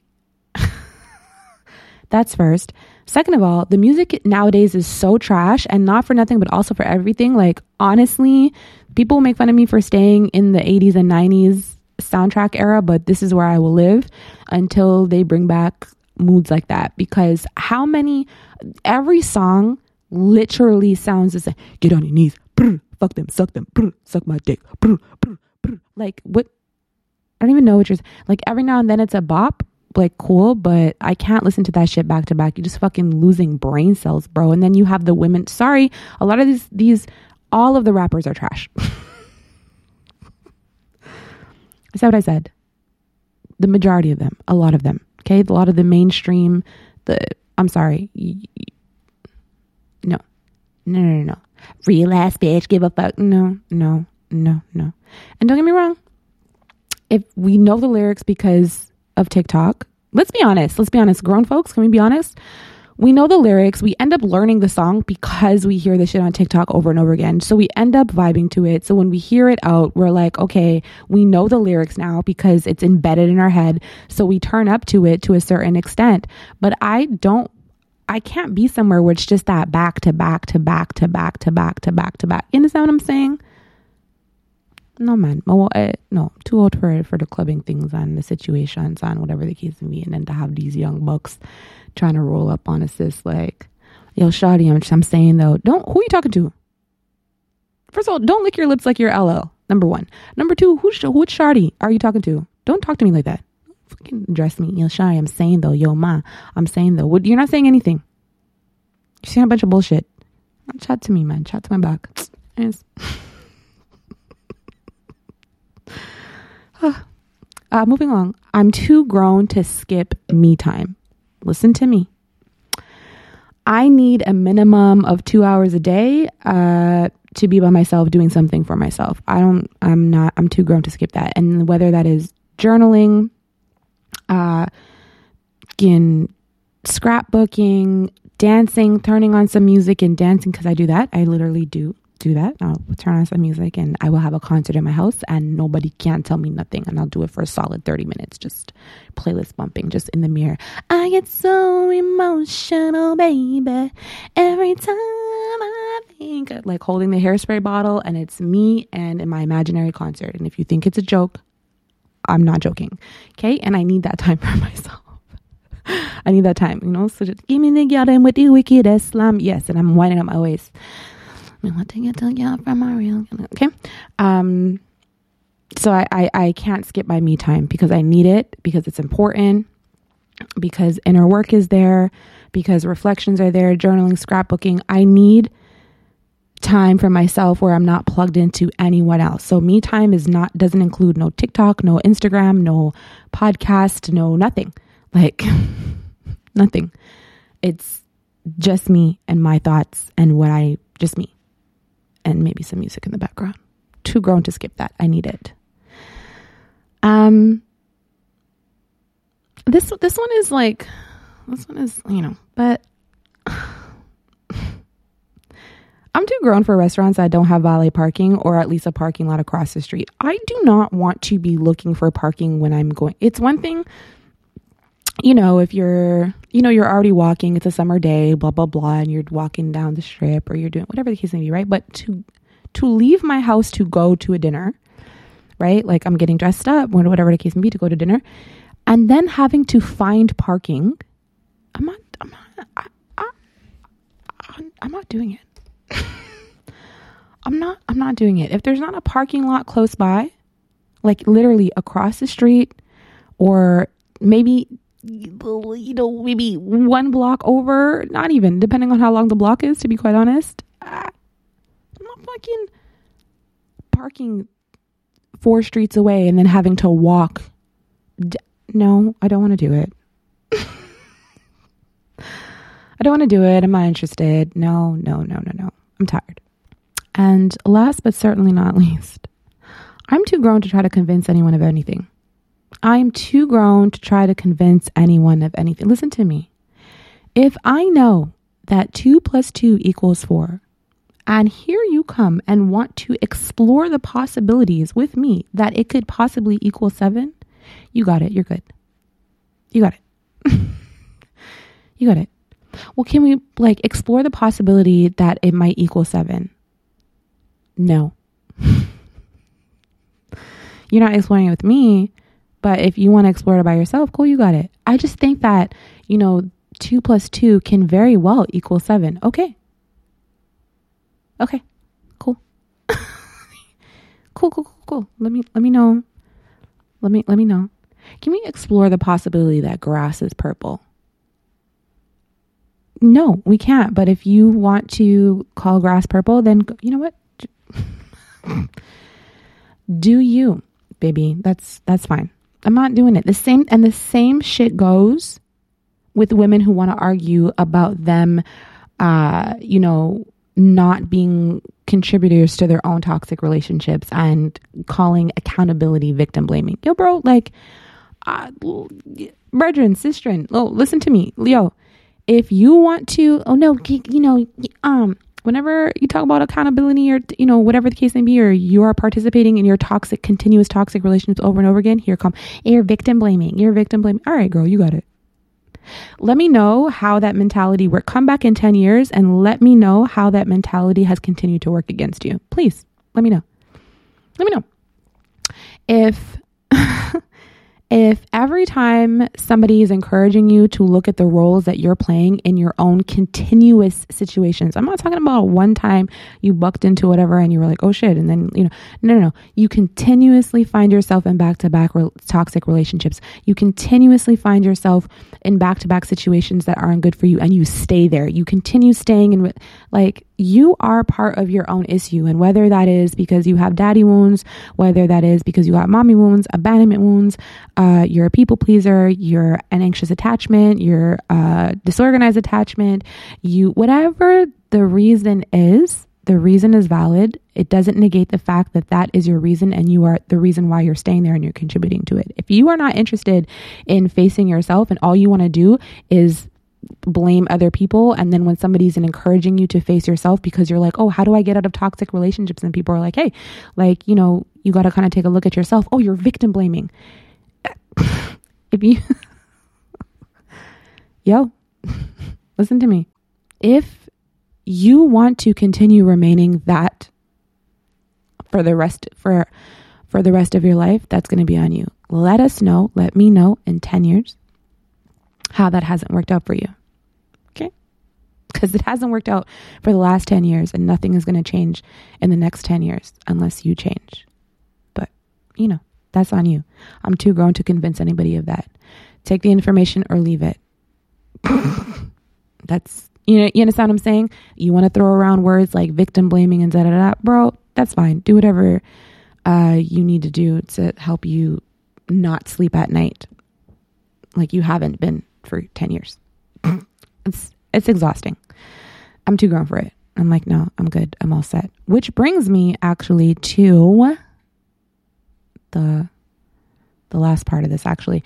S7: that's first. Second of all, the music nowadays is so trash, and not for nothing, but also for everything. Like, honestly, people make fun of me for staying in the 80s and 90s soundtrack era, but this is where I will live until they bring back moods like that. Because every song literally sounds the same. Get on your knees, brr, fuck them, suck them, brr, suck my dick, brr, brr. Like, what? I don't even know what you're like. Every now and then it's a bop, like, cool, but I can't listen to that shit back to back. You're just fucking losing brain cells, bro. And then you have the women. Sorry, a lot of these all of the rappers are trash. Is that what I said? The majority of them, a lot of them. Okay, a lot of the mainstream. I'm sorry. No. Real ass bitch, give a fuck. No. And don't get me wrong, if we know the lyrics because of TikTok, let's be honest, grown folks, can we be honest? We know the lyrics. We end up learning the song because we hear this shit on TikTok over and over again. So we end up vibing to it. So when we hear it out, we're like, okay, we know the lyrics now because it's embedded in our head. So we turn up to it to a certain extent. But I can't be somewhere where it's just that back to back to back to back to back to back to back. You understand what I'm saying? No, man. No, too old for the clubbing things and the situations and whatever the case may be. And then to have these young bucks trying to roll up on us, this like, yo, shawty, I'm saying though, who are you talking to? First of all, don't lick your lips like you're LL. Number 1. Number 2, which shawty are you talking to? Don't talk to me like that. Fucking address me. Yo, shawty, I'm saying though, yo, ma, I'm saying though. You're not saying anything. You're saying a bunch of bullshit. Chat to me, man. Chat to my back. Yes. moving along. I'm too grown to skip me time. Listen to me. I need a minimum of 2 hours a day to be by myself doing something for myself. I'm too grown to skip that. And whether that is journaling, scrapbooking, dancing, turning on some music and dancing, because I do that. I literally do that. I'll turn on some music and I will have a concert in my house and nobody can tell me nothing. And I'll do it for a solid 30 minutes, just playlist bumping, just in the mirror. I get so emotional, baby, every time I think, like holding the hairspray bottle, and it's me and in my imaginary concert. And if you think it's a joke, I'm not joking. Okay. And I need that time for myself. I need that time, so just give me the girl them with the wickedest slam. Yes. And I'm winding up my waist. I want to get to y'all from my real. Okay. So I can't skip my me time because I need it, because it's important, because inner work is there, because reflections are there, journaling, scrapbooking. I need time for myself where I'm not plugged into anyone else. So me time doesn't include no TikTok, no Instagram, no podcast, no nothing. Like nothing. It's just me and my thoughts and just me. And maybe some music in the background. Too grown to skip that. I need it. This one is, but I'm too grown for restaurants that don't have valet parking, or at least a parking lot across the street. I do not want to be looking for parking when I'm going. It's one thing, if you're already walking, it's a summer day, blah, blah, blah, and you're walking down the strip or you're doing whatever the case may be, right? But to leave my house to go to a dinner, right? Like I'm getting dressed up, whatever the case may be, to go to dinner, and then having to find parking. I'm not doing it. I'm not doing it. If there's not a parking lot close by, like literally across the street, or maybe one block over, not even, depending on how long the block is, to be quite honest. I'm not fucking parking 4 streets away and then having to walk. No, I don't want to do it. I don't want to do it. I'm not interested. No. I'm tired. And last but certainly not least, I'm too grown to try to convince anyone of anything. I'm too grown to try to convince anyone of anything. Listen to me. If I know that 2 + 2 = 4, and here you come and want to explore the possibilities with me that it could possibly equal 7, you got it. You're good. You got it. You got it. Well, can we explore the possibility that it might equal 7? No. You're not exploring it with me. But if you want to explore it by yourself, cool, you got it. I just think that, 2 + 2 can very well equal 7. Okay. Cool. Cool. Let me know. Let me know. Can we explore the possibility that grass is purple? No, we can't. But if you want to call grass purple, then you know what? Do you, baby? That's fine. I'm not doing it. The same shit goes with women who want to argue about them, not being contributors to their own toxic relationships and calling accountability victim blaming. Yo, bro, brethren, sistren, listen to me, Leo. If you want to, whenever you talk about accountability or, whatever the case may be, or you are participating in your continuous toxic relationships over and over again, here come, you're victim blaming. All right, girl, you got it. Let me know how that mentality worked. Come back in 10 years and let me know how that mentality has continued to work against you. Please, let me know. If If every time somebody is encouraging you to look at the roles that you're playing in your own continuous situations, I'm not talking about one time you bucked into whatever and you were like, oh shit. And then, no. You continuously find yourself in back-to-back toxic relationships. You continuously find yourself in back-to-back situations that aren't good for you, and you stay there. You continue staying in, you are part of your own issue. And whether that is because you have daddy wounds, whether that is because you got mommy wounds, abandonment wounds, you're a people pleaser, you're an anxious attachment, you're disorganized attachment, whatever the reason is valid. It doesn't negate the fact that that is your reason, and you are the reason why you're staying there and you're contributing to it. If you are not interested in facing yourself and all you want to do is blame other people, and then when somebody's encouraging you to face yourself because you're like, oh, how do I get out of toxic relationships? And people are like, hey, you got to kind of take a look at yourself. Oh, you're victim blaming. If you listen to me. If you want to continue remaining that for the rest of your life, that's going to be on you. Let me know in 10 years how that hasn't worked out for you. Okay? Because it hasn't worked out for the last 10 years, and nothing is going to change in the next 10 years unless you change. But, that's on you. I'm too grown to convince anybody of that. Take the information or leave it. That's, you understand what I'm saying? You want to throw around words like victim blaming and da-da-da, bro, that's fine. Do whatever you need to do to help you not sleep at night like you haven't been for 10 years. It's exhausting. I'm too grown for it. I'm like, no, I'm good. I'm all set. Which brings me actually to the last part of this, actually.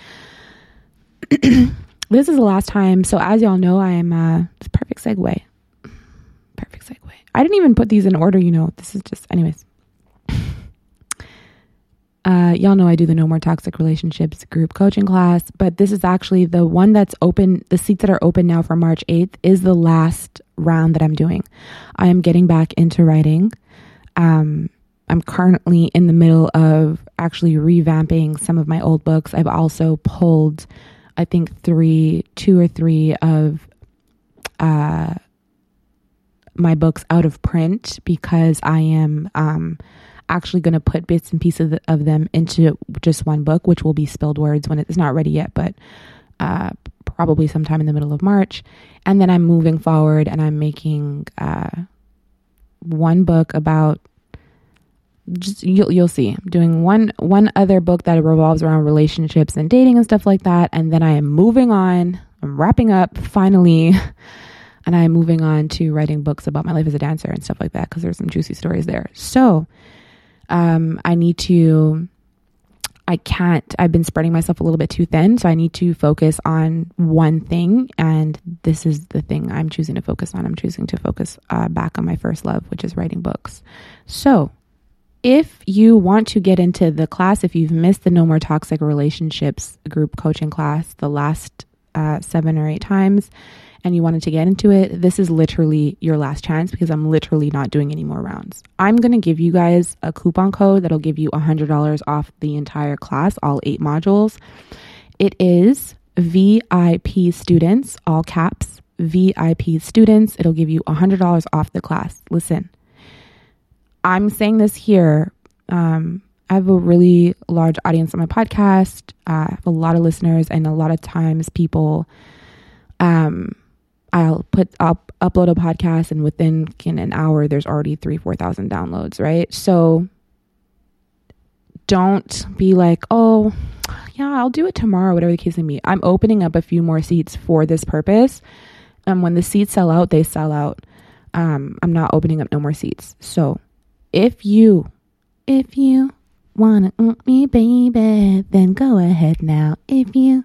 S7: This is the last time. So as y'all know, I am perfect segue. I didn't even put these in order. This is just, anyways. Y'all know I do the No More Toxic Relationships group coaching class, but this is actually the one that's open. The seats that are open now for March 8th is the last round that I'm doing. I am getting back into writing. I'm currently in the middle of actually revamping some of my old books. I've also pulled, I think, 2 or 3 of my books out of print because I am actually going to put bits and pieces of them into just one book, which will be Spilled Words when it's not ready yet, but probably sometime in the middle of March. And then I'm moving forward and I'm making one book about, just you'll see, I'm doing one other book that revolves around relationships and dating and stuff like that. And then I am moving on. I'm wrapping up finally. And I'm moving on to writing books about my life as a dancer and stuff like that, because there's some juicy stories there. So I've been spreading myself a little bit too thin. So I need to focus on one thing. And this is the thing I'm choosing to focus on. I'm choosing to focus back on my first love, which is writing books. So if you want to get into the class, if you've missed the No More Toxic Relationships group coaching class the last 7 or 8 times, and you wanted to get into it, this is literally your last chance because I'm literally not doing any more rounds. I'm going to give you guys a coupon code that'll give you $100 off the entire class, all 8 modules. It is VIP students, all caps, VIP students. It'll give you $100 off the class. Listen, I'm saying this here. I have a really large audience on my podcast. I have a lot of listeners, and a lot of times people, I'll upload a podcast and within an hour, there's already 3,000-4,000 downloads, right? So don't be like, oh yeah, I'll do it tomorrow, whatever the case may be. I'm opening up a few more seats for this purpose. And when the seats sell out, they sell out. I'm not opening up no more seats. So if you wanna me, baby, then go ahead now. If you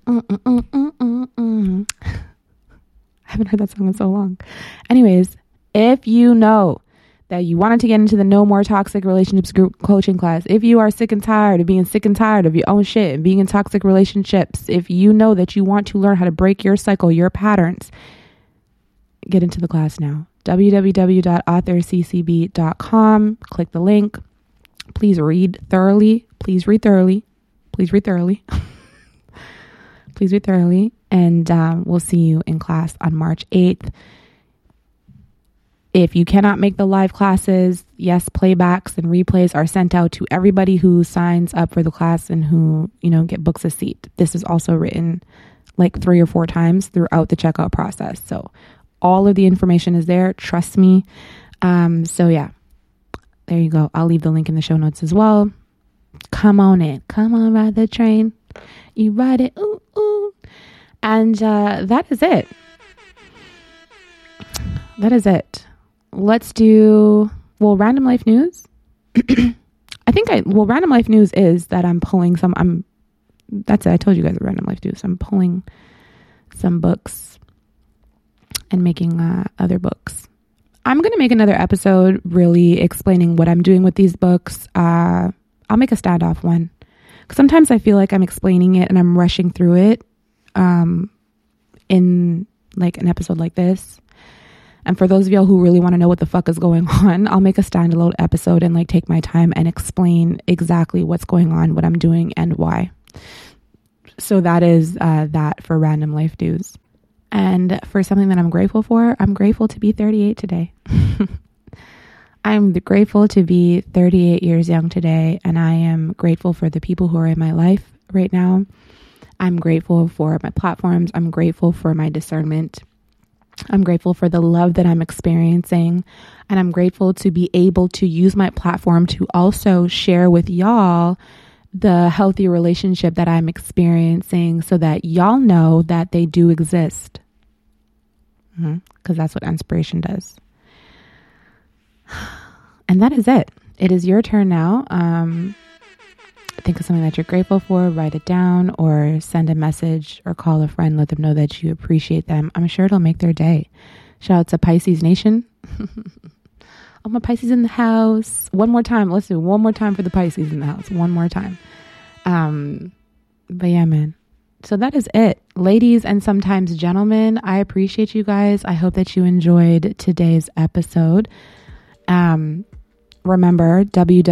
S7: I haven't heard that song in so long. Anyways, if you know that you wanted to get into the No More Toxic Relationships group coaching class, if you are sick and tired of being sick and tired of your own shit and being in toxic relationships, if you know that you want to learn how to break your cycle, your patterns, get into the class now. www.authorccb.com. Click the link. Please read thoroughly. Please Please read thoroughly. Please read thoroughly. And we'll see you in class on March 8th. If you cannot make the live classes, yes, playbacks and replays are sent out to everybody who signs up for the class and who, get books a seat. This is also written like 3 or 4 times throughout the checkout process. So all of the information is there. Trust me. So yeah, there you go. I'll leave the link in the show notes as well. Come on in. Come on, ride the train. You ride it. Ooh, ooh. And that is it. That is it. Let's do, random life news. Random life news is that I'm pulling that's it. I told you guys random life news. I'm pulling some books and making other books. I'm going to make another episode really explaining what I'm doing with these books. I'll make a standoff one. Because sometimes I feel like I'm explaining it and I'm rushing through it in like an episode like this. And for those of y'all who really want to know what the fuck is going on, I'll make a standalone episode and like take my time and explain exactly what's going on, what I'm doing, and why. So that is that for random life news. And for something that I'm grateful for, I'm grateful to be 38 today. I'm grateful to be 38 years young today, and I am grateful for the people who are in my life right now. I'm grateful for my platforms. I'm grateful for my discernment. I'm grateful for the love that I'm experiencing, and I'm grateful to be able to use my platform to also share with y'all the healthy relationship that I'm experiencing so that y'all know that they do exist. Because that's what inspiration does. And that is it. It is your turn now. Think of something that you're grateful for, write it down, or send a message or call a friend, let them know that you appreciate them. I'm sure it'll make their day. Shout out to Pisces Nation. All my Pisces in the house. One more time. Let's do one more time for the Pisces in the house. One more time. But yeah, man. So that is it. Ladies and sometimes gentlemen, I appreciate you guys. I hope that you enjoyed today's episode. Remember,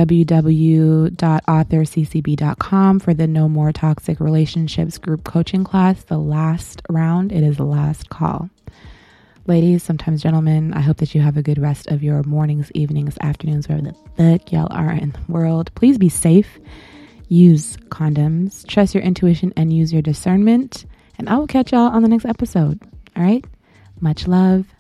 S7: www.authorccb.com for the No More Toxic Relationships group coaching class. The last round. It is the last call. Ladies, sometimes gentlemen, I hope that you have a good rest of your mornings, evenings, afternoons, wherever the fuck y'all are in the world. Please be safe. Use condoms. Trust your intuition and use your discernment. And I will catch y'all on the next episode. All right? Much love.